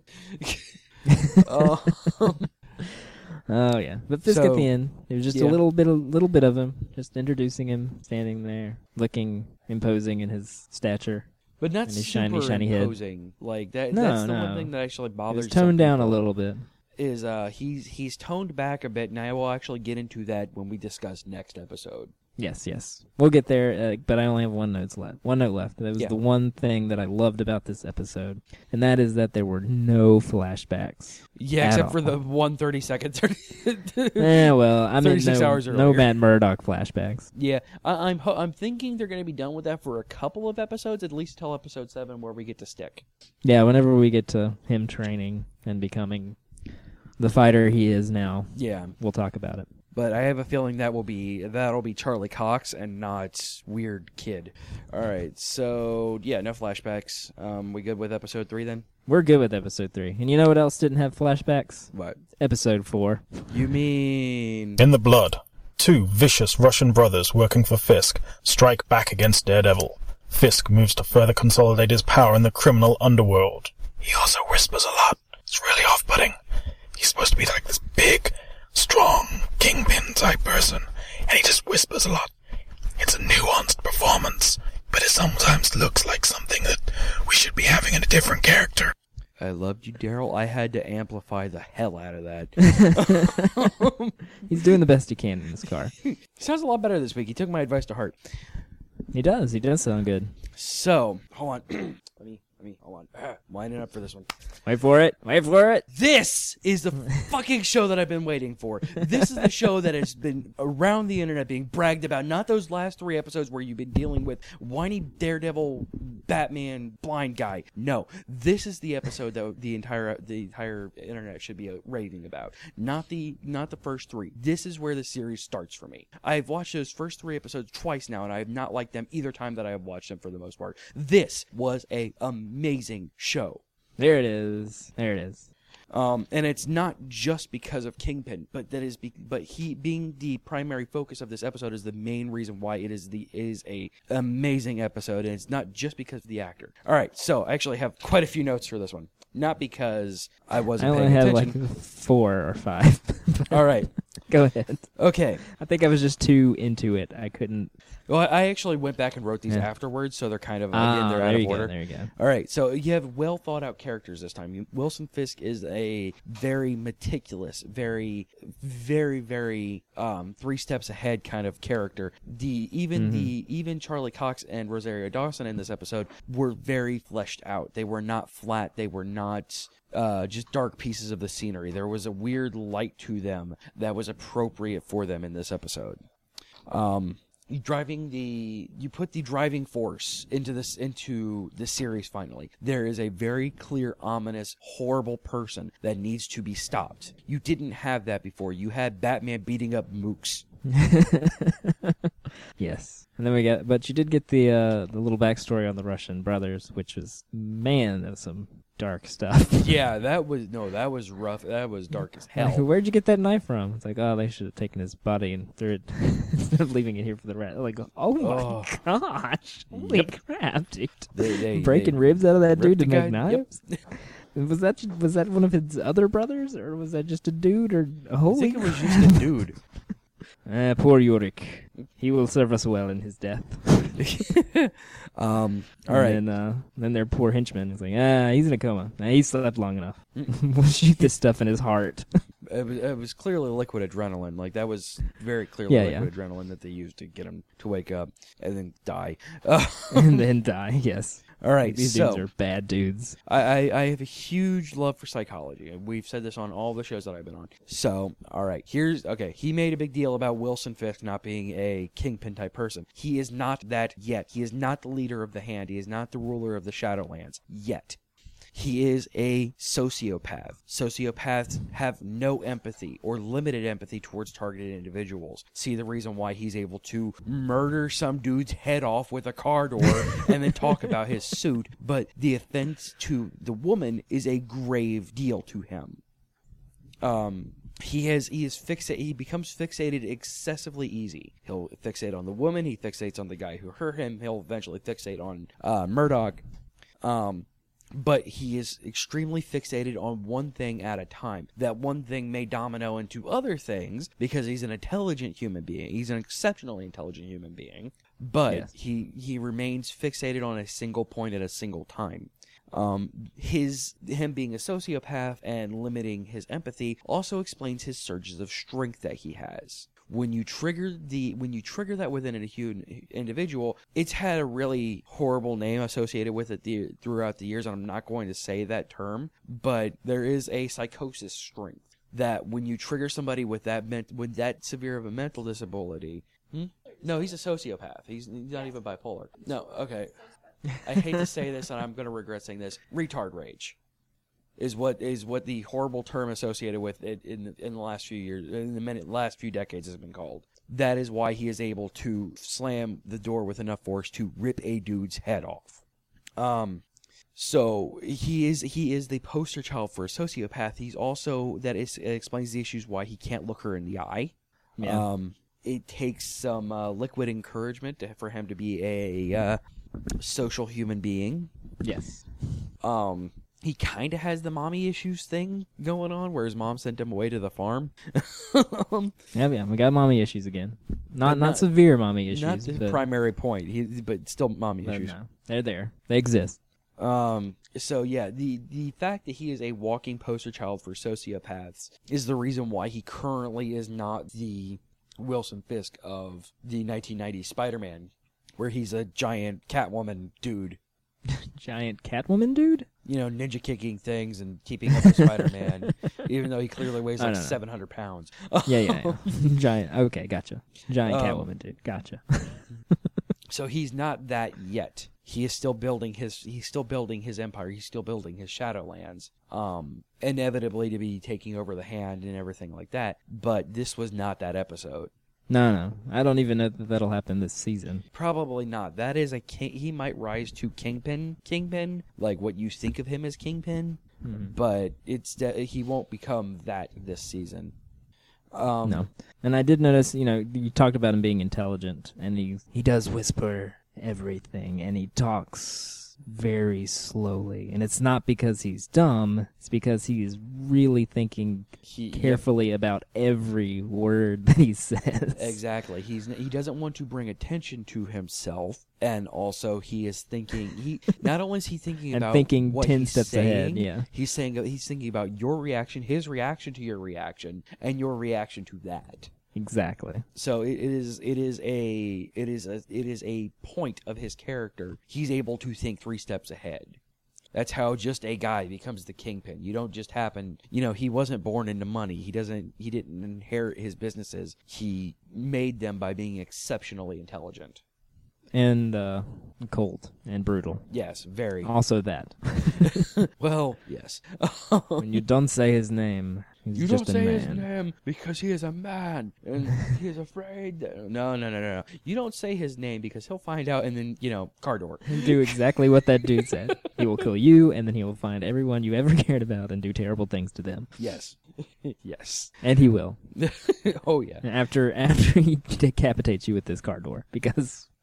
Oh yeah, but Fisk at the end, there was just a little bit of him, just introducing him, standing there, looking imposing in his stature. But not And his super shiny head. imposing. Like that. No, that's the no. one thing that actually It bothers. was toned some down a people, little bit. Is he's toned back a bit, and I will actually get into that when we discuss next episode. Yes, we'll get there. But I only have one note left. That was Yeah. the one thing that I loved about this episode, and that is that there were no flashbacks. Yeah, At except all. for the 1:30 second. Well, I mean, 36 hours no earlier. Matt Murdock flashbacks. Yeah, I'm thinking they're going to be done with that for a couple of episodes, at least till episode 7, where we get to Stick. Yeah, whenever we get to him training and becoming the fighter he is now, Yeah, we'll talk about it. but I have a feeling that'll be Charlie Cox and not Weird Kid. All right, so yeah, no flashbacks. We good with episode 3 then? We're good with episode 3. And you know what else didn't have flashbacks? What? Episode 4. You mean? In the Blood, two vicious Russian brothers working for Fisk strike back against Daredevil. Fisk moves to further consolidate his power in the criminal underworld. He also whispers a lot. It's really off-putting. He's supposed to be like this big, strong, kingpin type person, and he just whispers a lot. It's a nuanced performance, but it sometimes looks like something that we should be having in a different character. I loved you, Daryl. I had to amplify the hell out of that. He's doing the best he can in this car. He sounds a lot better this week. He took my advice to heart. He does. He does sound good. So, hold on. let me, hold on. I'm lining up for this one. Wait for it. Wait for it. This is the fucking show that I've been waiting for. This is the show that has been around the internet being bragged about. Not those last 3 episodes where you've been dealing with whiny Daredevil, Batman, blind guy. No, this is the episode that the entire internet should be raving about. Not the first 3. This is where the series starts for me. I've watched those first 3 episodes twice now, and I have not liked them either time that I have watched them for the most part. This was a amazing show. There it is. There it is. And it's not just because of Kingpin, but he being the primary focus of this episode is the main reason why it is a amazing episode, and it's not just because of the actor. All right, so I actually have quite a few notes for this one, not because I I wasn't only paying had attention. like 4 or 5. All right, Go ahead. okay. I think I was just too into it. I couldn't. Well, I actually went back and wrote these afterwards, so they're kind of they're out there of you order. go. There you go. All right, so you have well thought out characters this time. Wilson Fisk is a very meticulous, very, very, very 3 steps ahead kind of character. Even Charlie Cox and Rosario Dawson in this episode were very fleshed out. They were not flat. They were not just dark pieces of the scenery. There was a weird light to them that was appropriate for them in this episode. You put the driving force into the series finally. There is a very clear, ominous, horrible person that needs to be stopped. You didn't have that before. You had Batman beating up mooks. Yes. And then but you did get the little backstory on the Russian brothers, which was, man, that was some dark stuff. Yeah, that was rough. That was dark as hell. Like, where'd you get that knife from? It's like, oh, they should have taken his body and threw it instead of leaving it here for the rest. Like, oh my gosh, holy crap, dude! They Breaking ribs out of that dude ripped to the make guy- knives. Was that one of his other brothers, or was that just a dude? Or I holy? think it was just a dude. Poor Yorick. He will serve us well in his death. All right. And then their poor henchman is like, he's in a coma. He slept long enough. We'll shoot this stuff in his heart. It was clearly liquid adrenaline. Like, that was very clearly Yeah, liquid adrenaline that they used to get him to wake up and then die. And then die, yes. All right, These dudes are bad dudes. I have a huge love for psychology. We've said this on all the shows that I've been on. So, all right, he made a big deal about Wilson Fisk not being a kingpin type person. He is not that yet. He is not the leader of the Hand. He is not the ruler of the Shadowlands yet. He is a sociopath. Sociopaths have no empathy or limited empathy towards targeted individuals. See the reason why he's able to murder some dude's head off with a car door and then talk about his suit, but the offense to the woman is a grave deal to him. He becomes fixated excessively easy. He'll fixate on the woman, he fixates on the guy who hurt him, he'll eventually fixate on Murdoch. But he is extremely fixated on one thing at a time. That one thing may domino into other things because he's an intelligent human being. He's an exceptionally intelligent human being. But yes. he remains fixated on a single point at a single time. Him being a sociopath and limiting his empathy also explains his surges of strength that he has. When you trigger that within a human individual, it's had a really horrible name associated with it throughout the years, and I'm not going to say that term, but there is a psychosis strength that when you trigger somebody with that severe of a mental disability. No, he's a sociopath. He's not even bipolar. No, okay. I hate to say this, and I'm going to regret saying this. Retard rage is what the horrible term associated with it in the last few years, in the last few decades has been called. That is why he is able to slam the door with enough force to rip a dude's head off. So he is the poster child for a sociopath. He's also it explains the issues why he can't look her in the eye. Yeah. It takes some liquid encouragement for him to be a social human being. Yes. He kind of has the mommy issues thing going on, where his mom sent him away to the farm. Yeah, we got mommy issues again. Not severe mommy issues. Not the primary point, but still mommy issues. No, they're there. They exist. So yeah, the fact that he is a walking poster child for sociopaths is the reason why he currently is not the Wilson Fisk of the 1990s Spider-Man, where he's a giant Catwoman dude. Giant Catwoman dude? You know, ninja kicking things and keeping up with Spider-Man, even though he clearly weighs like 700 pounds. Yeah. Giant. Okay, gotcha. Giant Catwoman dude. Gotcha. So he's not that yet. He is still building his empire. He's still building his Shadowlands. Inevitably to be taking over the Hand and everything like that. But this was not that episode. No. I don't even know that that'll happen this season. Probably not. That is he might rise to Kingpin, like what you think of him as Kingpin, but he won't become that this season. No. And I did notice, you talked about him being intelligent, and he does whisper everything, and he talks very slowly. And it's not because he's dumb, it's because he is really thinking carefully about every word that he says. Exactly. He doesn't want to bring attention to himself, and also he is thinking, not only is he thinking about thinking what 10 he's steps saying, ahead, yeah. He's thinking about your reaction, his reaction to your reaction, and your reaction to that. Exactly. So it is a point of his character. He's able to think 3 steps ahead. That's how just a guy becomes the Kingpin. You don't just happen, he wasn't born into money. He didn't inherit his businesses. He made them by being exceptionally intelligent. And cold and brutal. Yes, very. Also that. Well, yes. When you don't say his name, he's just a man. You don't say his name because he is a man and he is afraid. No. You don't say his name because he'll find out and then, car door. Do exactly what that dude said. He will kill you, and then he will find everyone you ever cared about and do terrible things to them. Yes. Yes. And he will. Oh, yeah. After he decapitates you with this car door, because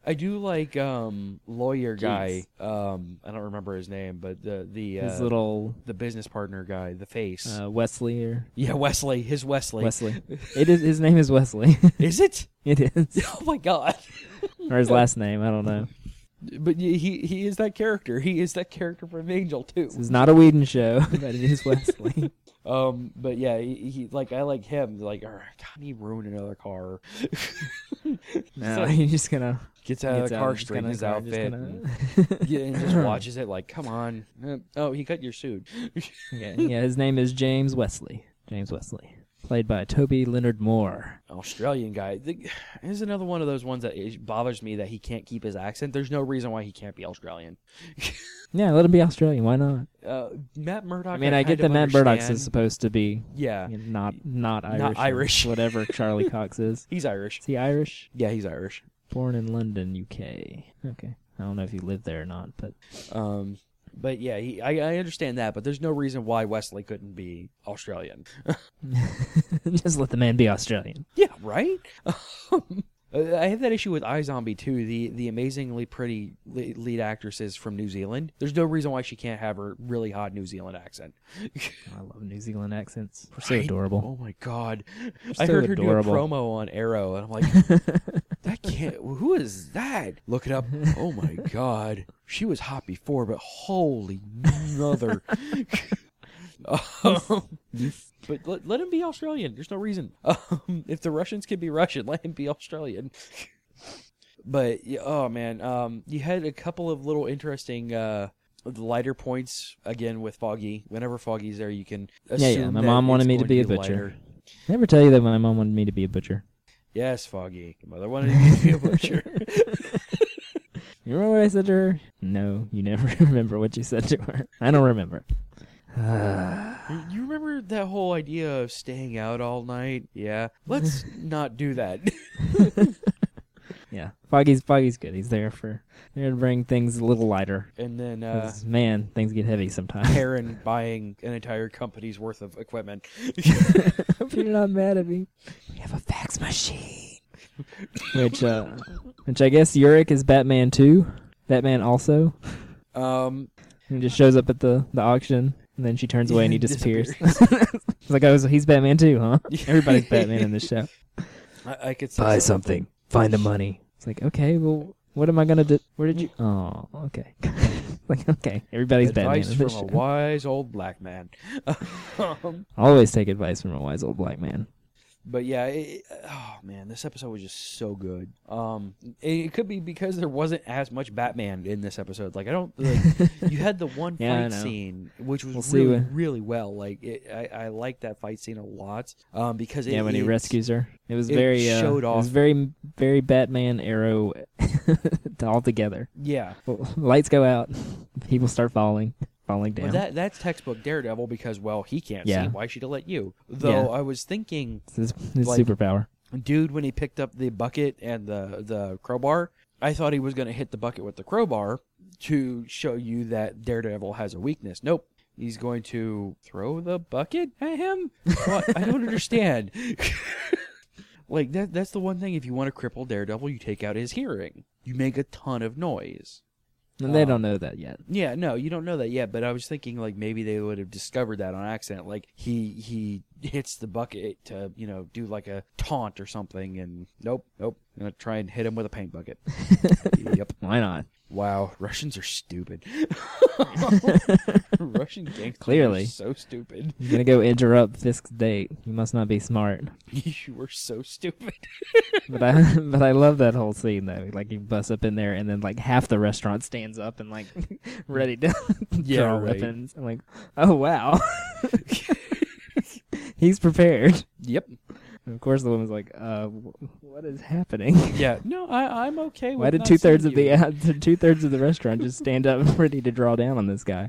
I do like lawyer guy. I don't remember his name, but his little the business partner guy, the face. Wesley or Wesley. His Wesley. Wesley. It is. His name is Wesley. Is it? It is. Oh my god. Or his last name. I don't know. But he is that character. He is that character from Angel too. This is not a Whedon show, but it is Wesley. But yeah, he like I like him. Like, God, he ruined another car. No, So he's just gonna gets out of the car, straightens his outfit, and just watches it. Like, come on. Oh, he cut your suit. yeah, his name is James Wesley. James Wesley, played by Toby Leonard Moore. Australian guy. Here's another one of those ones that it bothers me that he can't keep his accent. There's no reason why he can't be Australian. Yeah, let him be Australian. Why not? Matt Murdock. I mean, I get that Matt Murdock is supposed to be not Irish, whatever Charlie Cox is. He's Irish. Is he Irish? Yeah, he's Irish. Born in London, UK. Okay. I don't know if he lived there or not, but... But yeah, I understand that, but there's no reason why Wesley couldn't be Australian. Just let the man be Australian. Yeah, right? I have that issue with iZombie too. The amazingly pretty lead actress is from New Zealand. There's no reason why she can't have her really hot New Zealand accent. I love New Zealand accents. They're so Right? adorable. Oh my god! So I heard her adorable. do a promo on Arrow, and I'm like, that can't. Who is that? Look it up. Oh my god, she was hot before, but holy mother. But let him be Australian. There's no reason. If the Russians can be Russian, let him be Australian. But oh man, you had a couple of little interesting lighter points again with Foggy. Whenever Foggy's there, you can assume Yeah. My that mom wanted it's me to going be a lighter. butcher. Did I ever tell you that my mom wanted me to be a butcher? Yes, Foggy. Your mother wanted you to be a butcher. You remember what I said to her? No, you never remember what you said to her. I don't remember. You remember that whole idea of staying out all night? Yeah. Let's not do that. Yeah, Foggy's good. He's there to bring things a little lighter. And then 'Cause, man, things get heavy sometimes. Karen buying an entire company's worth of equipment. Hope you're not mad at me. We have a fax machine. Which I guess Urich is Batman too. Batman also. He just shows up at the auction, and then she turns away and he disappears. It's like, oh, so he's Batman too, huh? Everybody's Batman in this show. I could say Buy something. Find the money. It's like, okay, well, what am I gonna do? Where did you? Oh, okay. Like, okay, everybody's Advice Batman in from this a show. wise old black man. Always take advice from a wise old black man. But yeah, oh man, this episode was just so good. It could be because there wasn't as much Batman in this episode. Like, I don't like you had the one Yeah, I fight know. scene, which was We'll see really, when- really well. Like, I like that fight scene a lot. Because When he rescues her, it was it very showed It off- was very, very Batman Arrow all together. Yeah, Lights go out, people start falling down. but that's textbook Daredevil because he can't Yeah. see. Why should he let you? Though Yeah. I was thinking, It's his like- superpower. dude, when he picked up the bucket and the crowbar, I thought he was going to hit the bucket with the crowbar to show you that Daredevil has a weakness. Nope. He's going to throw the bucket at him? What? I don't understand. Like, that's the one thing. If you want to cripple Daredevil, you take out his hearing. You make a ton of noise. And they don't know that yet. Yeah, no, you don't know that yet, but I was thinking, like, maybe they would have discovered that on accident. Like, he hits the bucket to, do, like, a taunt or something, and nope. I'm going to try and hit him with a paint bucket. Yep. Why not? Wow, Russians are stupid. Russian gangsters Clearly. are so stupid. You're gonna go interrupt Fisk's date. You must not be smart. You were so stupid. But I love that whole scene though. Like, he busts up in there, and then like half the restaurant stands up and like ready to Yeah, draw right. weapons. I'm like, oh wow, he's prepared. Yep. And of course, the woman's like, what is happening? Yeah. No, I'm okay with Why did not 2/3 seeing of you. the 2/3 of the restaurant just stand up ready to draw down on this guy?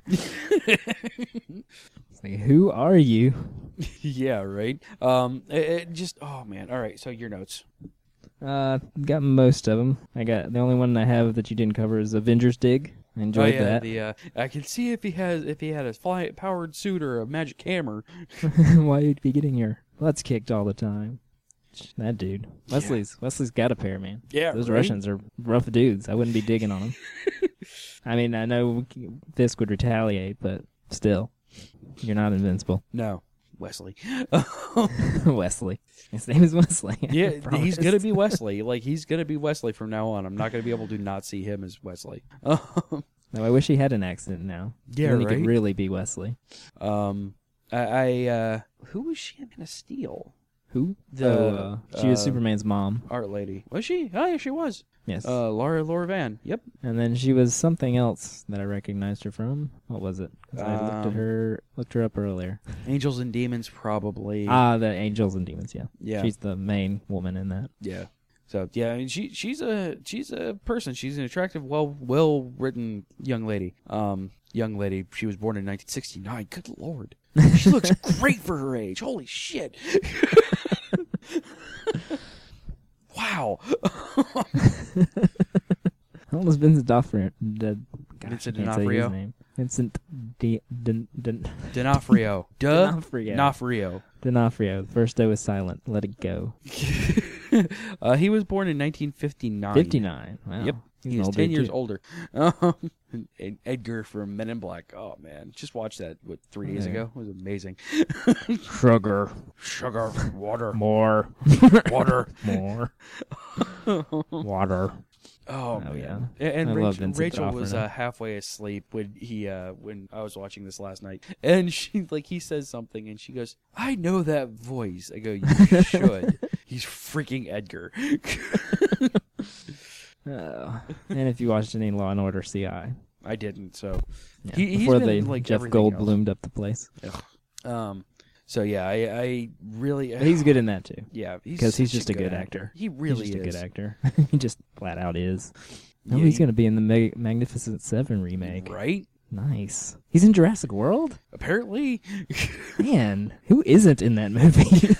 It's like, who are you? Yeah, right. It just, oh man. All right, so your notes. Got most of them. I got the only one I have that you didn't cover is Avengers Dig. I enjoyed that. I can see if he had a powered suit or a magic hammer. Why you'd be getting your butts kicked all the time. That dude. Wesley's got a pair, man. Yeah, Those right? Russians are rough dudes. I wouldn't be digging on them. I mean, I know Fisk would retaliate, but still, you're not invincible. No, Wesley. Wesley. His name is Wesley. Yeah, I he's promise. gonna be Wesley. Like, he's gonna be Wesley from now on. I'm not gonna be able to not see him as Wesley. No, I wish he had an accent now. Yeah, then he right? could really be Wesley. Who was she gonna steal? Who? The She was Superman's mom. art lady. Was she? Oh, yeah, she was. Yes. Laura Van. Yep. And then she was something else that I recognized her from. What was it? 'Cause I looked her up earlier. Angels and Demons, probably. The Angels and Demons. Yeah. Yeah. She's the main woman in that. Yeah. So yeah, I mean, she's a person. She's an attractive, well written young lady. She was born in 1969. Good lord, she looks great for her age. Holy shit! Wow. How old is Vincent D'Onofrio? Vincent D'Onofrio. D'Onofrio. Vincent D'Onofrio. D'Onofrio. D'Onofrio. The first O is silent. Let it go. He was born in 1959. 59. Wow. Yep. He's He's an 10 old years dude, older. And Edgar from Men in Black. Oh, man. Just watched that, 3 days ago? It was amazing. Sugar. Water. More. Water. More. Water. Oh, man. Yeah. And I love Vincent Rachel was D'Onofrio. halfway asleep when I was watching this last night. And he says something, and she goes, I know that voice. I go, you should. He's freaking Edgar. And if you watched any Law and Order CI. I didn't, so. Yeah. He's Before been they in, like, Jeff everything else. Goldblumed up the place. So yeah, I really. But he's good in that too. Yeah, Because he's such just a good actor. He really He's just is a good actor. He just flat out is. Oh, Yeah, he's he- going to be in the Magnificent Seven remake. Right? Nice. He's in Jurassic World? Apparently. Man, who isn't in that movie?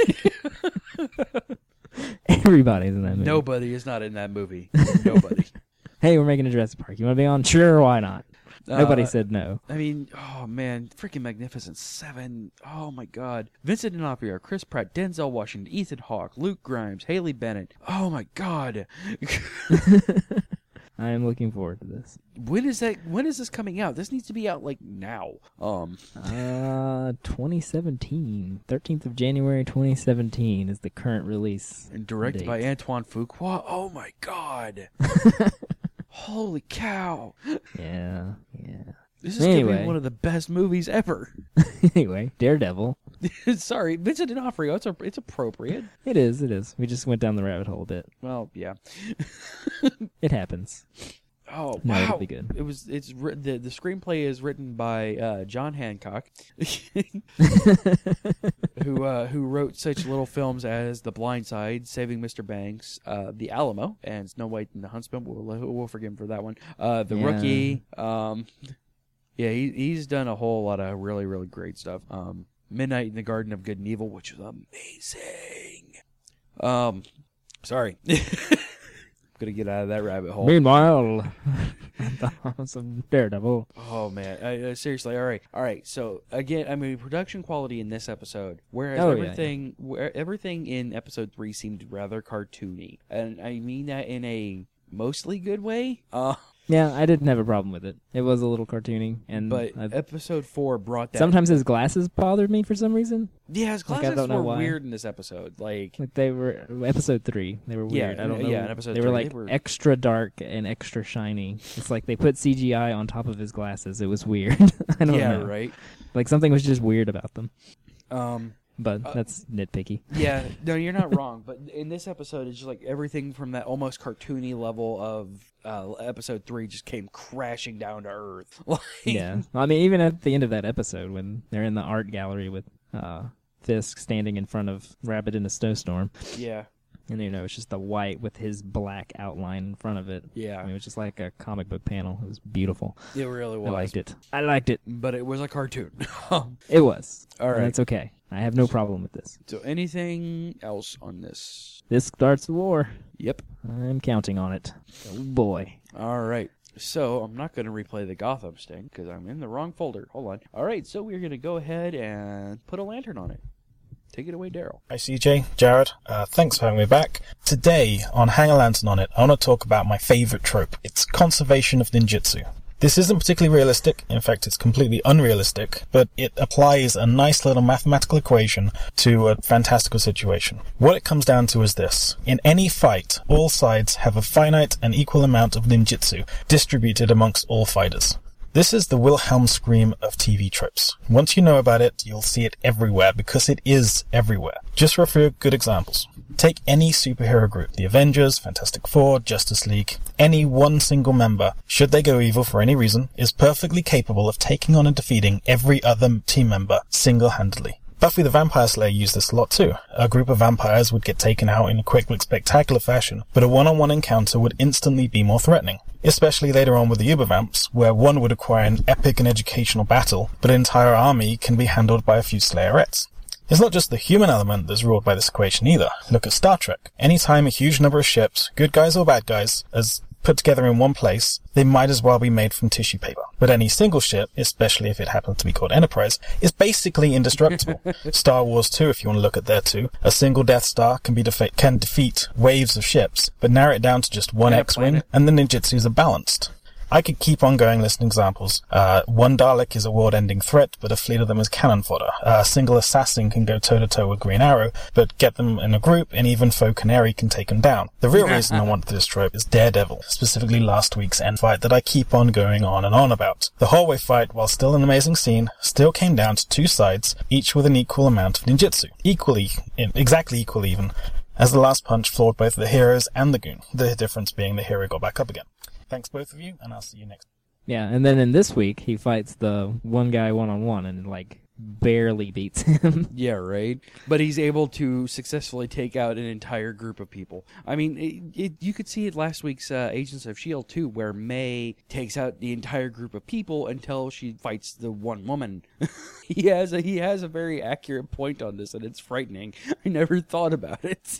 Everybody's in that movie. Nobody is not in that movie. Nobody. Hey, we're making a Jurassic Park. You want to be on? Sure, why not? Nobody said no. I mean, oh man, freaking Magnificent Seven. Oh my God. Vincent D'Onofrio, Chris Pratt, Denzel Washington, Ethan Hawke, Luke Grimes, Haley Bennett. Oh my God. I am looking forward to this. When is this coming out? This needs to be out like now. 2017. 13th of January 2017 is the current release. And directed date. by Antoine Fuqua. Oh my God. Holy cow. Yeah. This is going to Anyway. be one of the best movies ever. Anyway, Daredevil. Sorry, Vincent D'Onofrio. It's appropriate. It is. We just went down the rabbit hole a bit. Well, yeah. It happens. Oh, No, wow. it'll be good. The screenplay is written by John Hancock, who wrote such little films as The Blind Side, Saving Mr. Banks, The Alamo, and Snow White and the Huntsman. We'll forgive him for that one. The Yeah. Rookie. Yeah, he's done a whole lot of really, really great stuff. Midnight in the Garden of Good and Evil, which was amazing. Sorry. Gonna get out of that rabbit hole. Meanwhile, some Daredevil. Oh man, seriously. All right. So again, I mean, production quality in this episode, whereas Oh, everything in episode 3 seemed rather cartoony, and I mean that in a mostly good way. Yeah, I didn't have a problem with it. It was a little cartoony, and But episode 4 brought that. sometimes his glasses bothered me for some reason. Yeah, his Like, I glasses don't know were why. weird in this episode. Like Like they were episode 3. They were Yeah, weird. I don't know. yeah, in episode they 3, were like they were- extra dark and extra shiny. It's like they put CGI on top of his glasses. It was weird. I don't know. right. Like something was just weird about them. Um. But that's nitpicky. Yeah, no, you're not wrong. But in this episode, it's just like everything from that almost cartoony level of episode 3 just came crashing down to earth. Like, Yeah. I mean, even at the end of that episode, when they're in the art gallery with Fisk standing in front of Rabbit in a Snowstorm, yeah, and it's just the white with his black outline in front of it. Yeah. I mean, it was just like a comic book panel. It was beautiful. it really was. I liked it. But it was a cartoon. It was. All right. And that's okay. I have no problem with this. So anything else on this? This starts the war. Yep. I'm counting on it. Oh boy. All right. So I'm not going to replay the Gotham sting because I'm in the wrong folder. Hold on. All right. So we're going to go ahead and put a lantern on it. Take it away, Daryl. Hi CJ, Jared, thanks for having me back. Today, on Hang a Lantern on It, I want to talk about my favourite trope. It's conservation of ninjutsu. This isn't particularly realistic, in fact it's completely unrealistic, but it applies a nice little mathematical equation to a fantastical situation. What it comes down to is this. In any fight, all sides have a finite and equal amount of ninjutsu distributed amongst all fighters. This is the Wilhelm scream of TV tropes. Once you know about it, you'll see it everywhere because it is everywhere. Just for a few good examples. Take any superhero group, the Avengers, Fantastic Four, Justice League. Any one single member, should they go evil for any reason, is perfectly capable of taking on and defeating every other team member single-handedly. Buffy the Vampire Slayer used this a lot too. A group of vampires would get taken out in a quick but spectacular fashion, but a one-on-one encounter would instantly be more threatening. Especially later on with the Ubervamps, where one would acquire an epic and educational battle, but an entire army can be handled by a few Slayerettes. It's not just the human element that's ruled by this equation either. Look at Star Trek. Anytime a huge number of ships, good guys or bad guys, is put together in one place, they might as well be made from tissue paper. But any single ship, especially if it happens to be called Enterprise, is basically indestructible. Star Wars 2, if you want to look at there too, a single Death Star can defeat waves of ships, but narrow it down to just one X-Wing, and the ninjutsus are balanced. I could keep on going listing examples. One Dalek is a world-ending threat, but a fleet of them is cannon fodder. A single assassin can go toe-to-toe with Green Arrow, but get them in a group, and even Faux Canary can take them down. The real reason I wanted this trope is Daredevil, specifically last week's end fight that I keep on going on and on about. The hallway fight, while still an amazing scene, still came down to two sides, each with an equal amount of ninjutsu. Exactly equal even, as the last punch floored both the heroes and the goon, the difference being the hero got back up again. Thanks both of you, and I'll see you next. Yeah, and then in this week, he fights the one guy one-on-one and, barely beats him. Yeah, right? But he's able to successfully take out an entire group of people. I mean, you could see it last week's Agents of S.H.I.E.L.D. too, where May takes out the entire group of people until she fights the one woman. He has a very accurate point on this, and it's frightening. I never thought about it.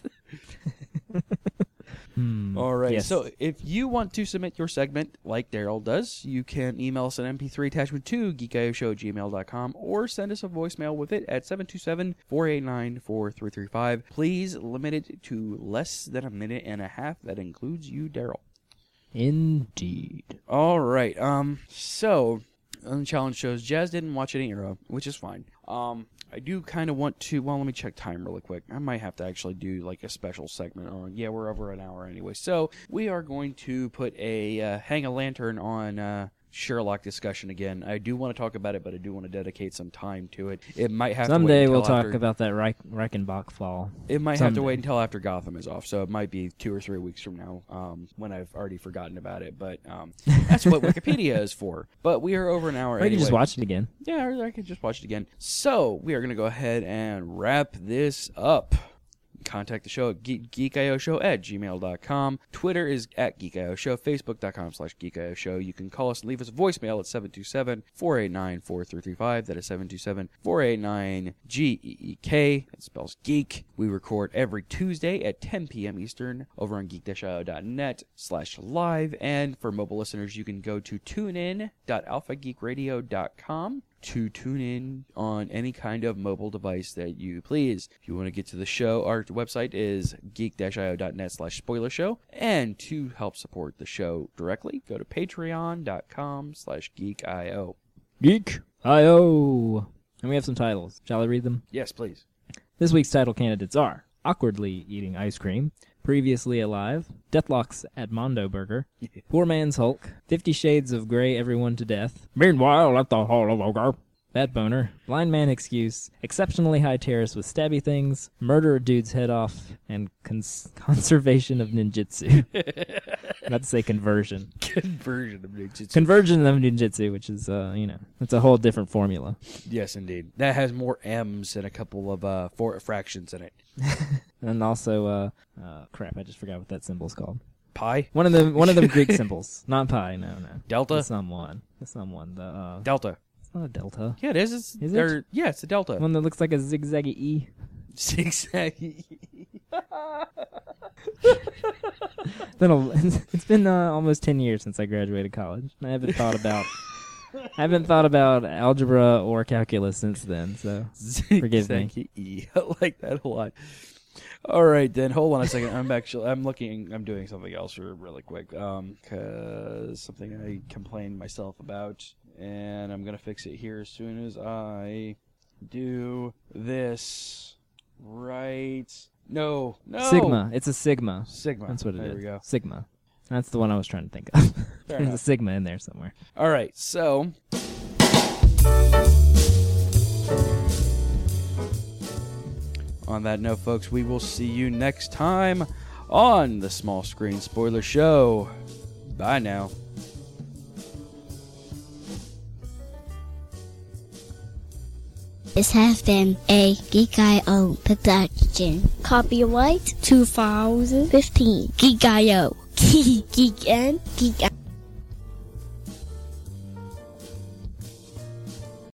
All right, yes. So if you want to submit your segment like Daryl does, you can email us an MP3 attachment to geekioshow@gmail.com or send us a voicemail with it at 727-489-4335. Please limit it to less than a minute and a half. That includes you, Daryl. Indeed. All right, so on the challenge shows, Jazz didn't watch any Arrow, which is fine. I do kind of want to, let me check time really quick. I might have to actually do a special segment on, we're over an hour anyway. So we are going to put a Hang a Lantern on Sherlock discussion again. I do want to talk about it, but I do want to dedicate some time to it. It might have someday to wait we'll talk about that Reichenbach fall. It might have to wait until after Gotham is off, so it might be 2 or 3 weeks from now when I've already forgotten about it. But that's what Wikipedia is for. But we are over an hour anyway. Or you can just watch it again. Yeah, or I can just watch it again. So we are going to go ahead and wrap this up. Contact the show at geekioshow@gmail.com. Twitter is at geekioshow. Facebook.com/geekioshow. You can call us and leave us a voicemail at 727-489-4335. That is 727-489-GEEK. It spells geek. We record every Tuesday at 10 p.m. Eastern over on geek-io.net/live. And for mobile listeners, you can go to tunein.alphageekradio.com to tune in on any kind of mobile device that you please. If you want to get to the show, our website is geek-io.net/spoilershow. And to help support the show directly, go to patreon.com/geekio. Geek.io. And we have some titles. Shall I read them? Yes, please. This week's title candidates are Awkwardly Eating Ice Cream, Previously Alive, Deathlock's at Mondo Burger, Poor Man's Hulk, 50 Shades of Grey Everyone to Death, Meanwhile at the Hall of Ogre, Bad Boner, Blind Man Excuse, Exceptionally High Terrace with Stabby Things, Murder a Dude's Head Off, and Conservation of Ninjutsu. Not to say conversion. Conversion of ninjutsu. Conversion of ninjutsu, which is, it's a whole different formula. Yes, indeed. That has more M's and a couple of fractions in it. And also, crap, I just forgot what that symbol's called. Pi? One of them Greek symbols. Not pi, no. Delta? The someone. Delta. It's not a delta. Yeah, it is. Is it? Yeah, it's a delta. One that looks like a zigzaggy E. Zigzaggy. It's been almost 10 years since I graduated college. I haven't thought about I haven't thought about algebra or calculus since then, so forgive me. I like that a lot. All right, then. Hold on a second. I'm doing something else really quick. 'Cause something I complained myself about, and I'm going to fix it here as soon as I do this right. No. Sigma. It's a sigma. Sigma. That's what it is. There we go. Sigma. That's the one I was trying to think of. There's enough. a sigma in there somewhere. All right, so on that note, folks, we will see you next time on the Small Screen Spoiler Show. Bye now. This has been a Geek.io production. Copyright 2015. Geek.io. Geek and Geek.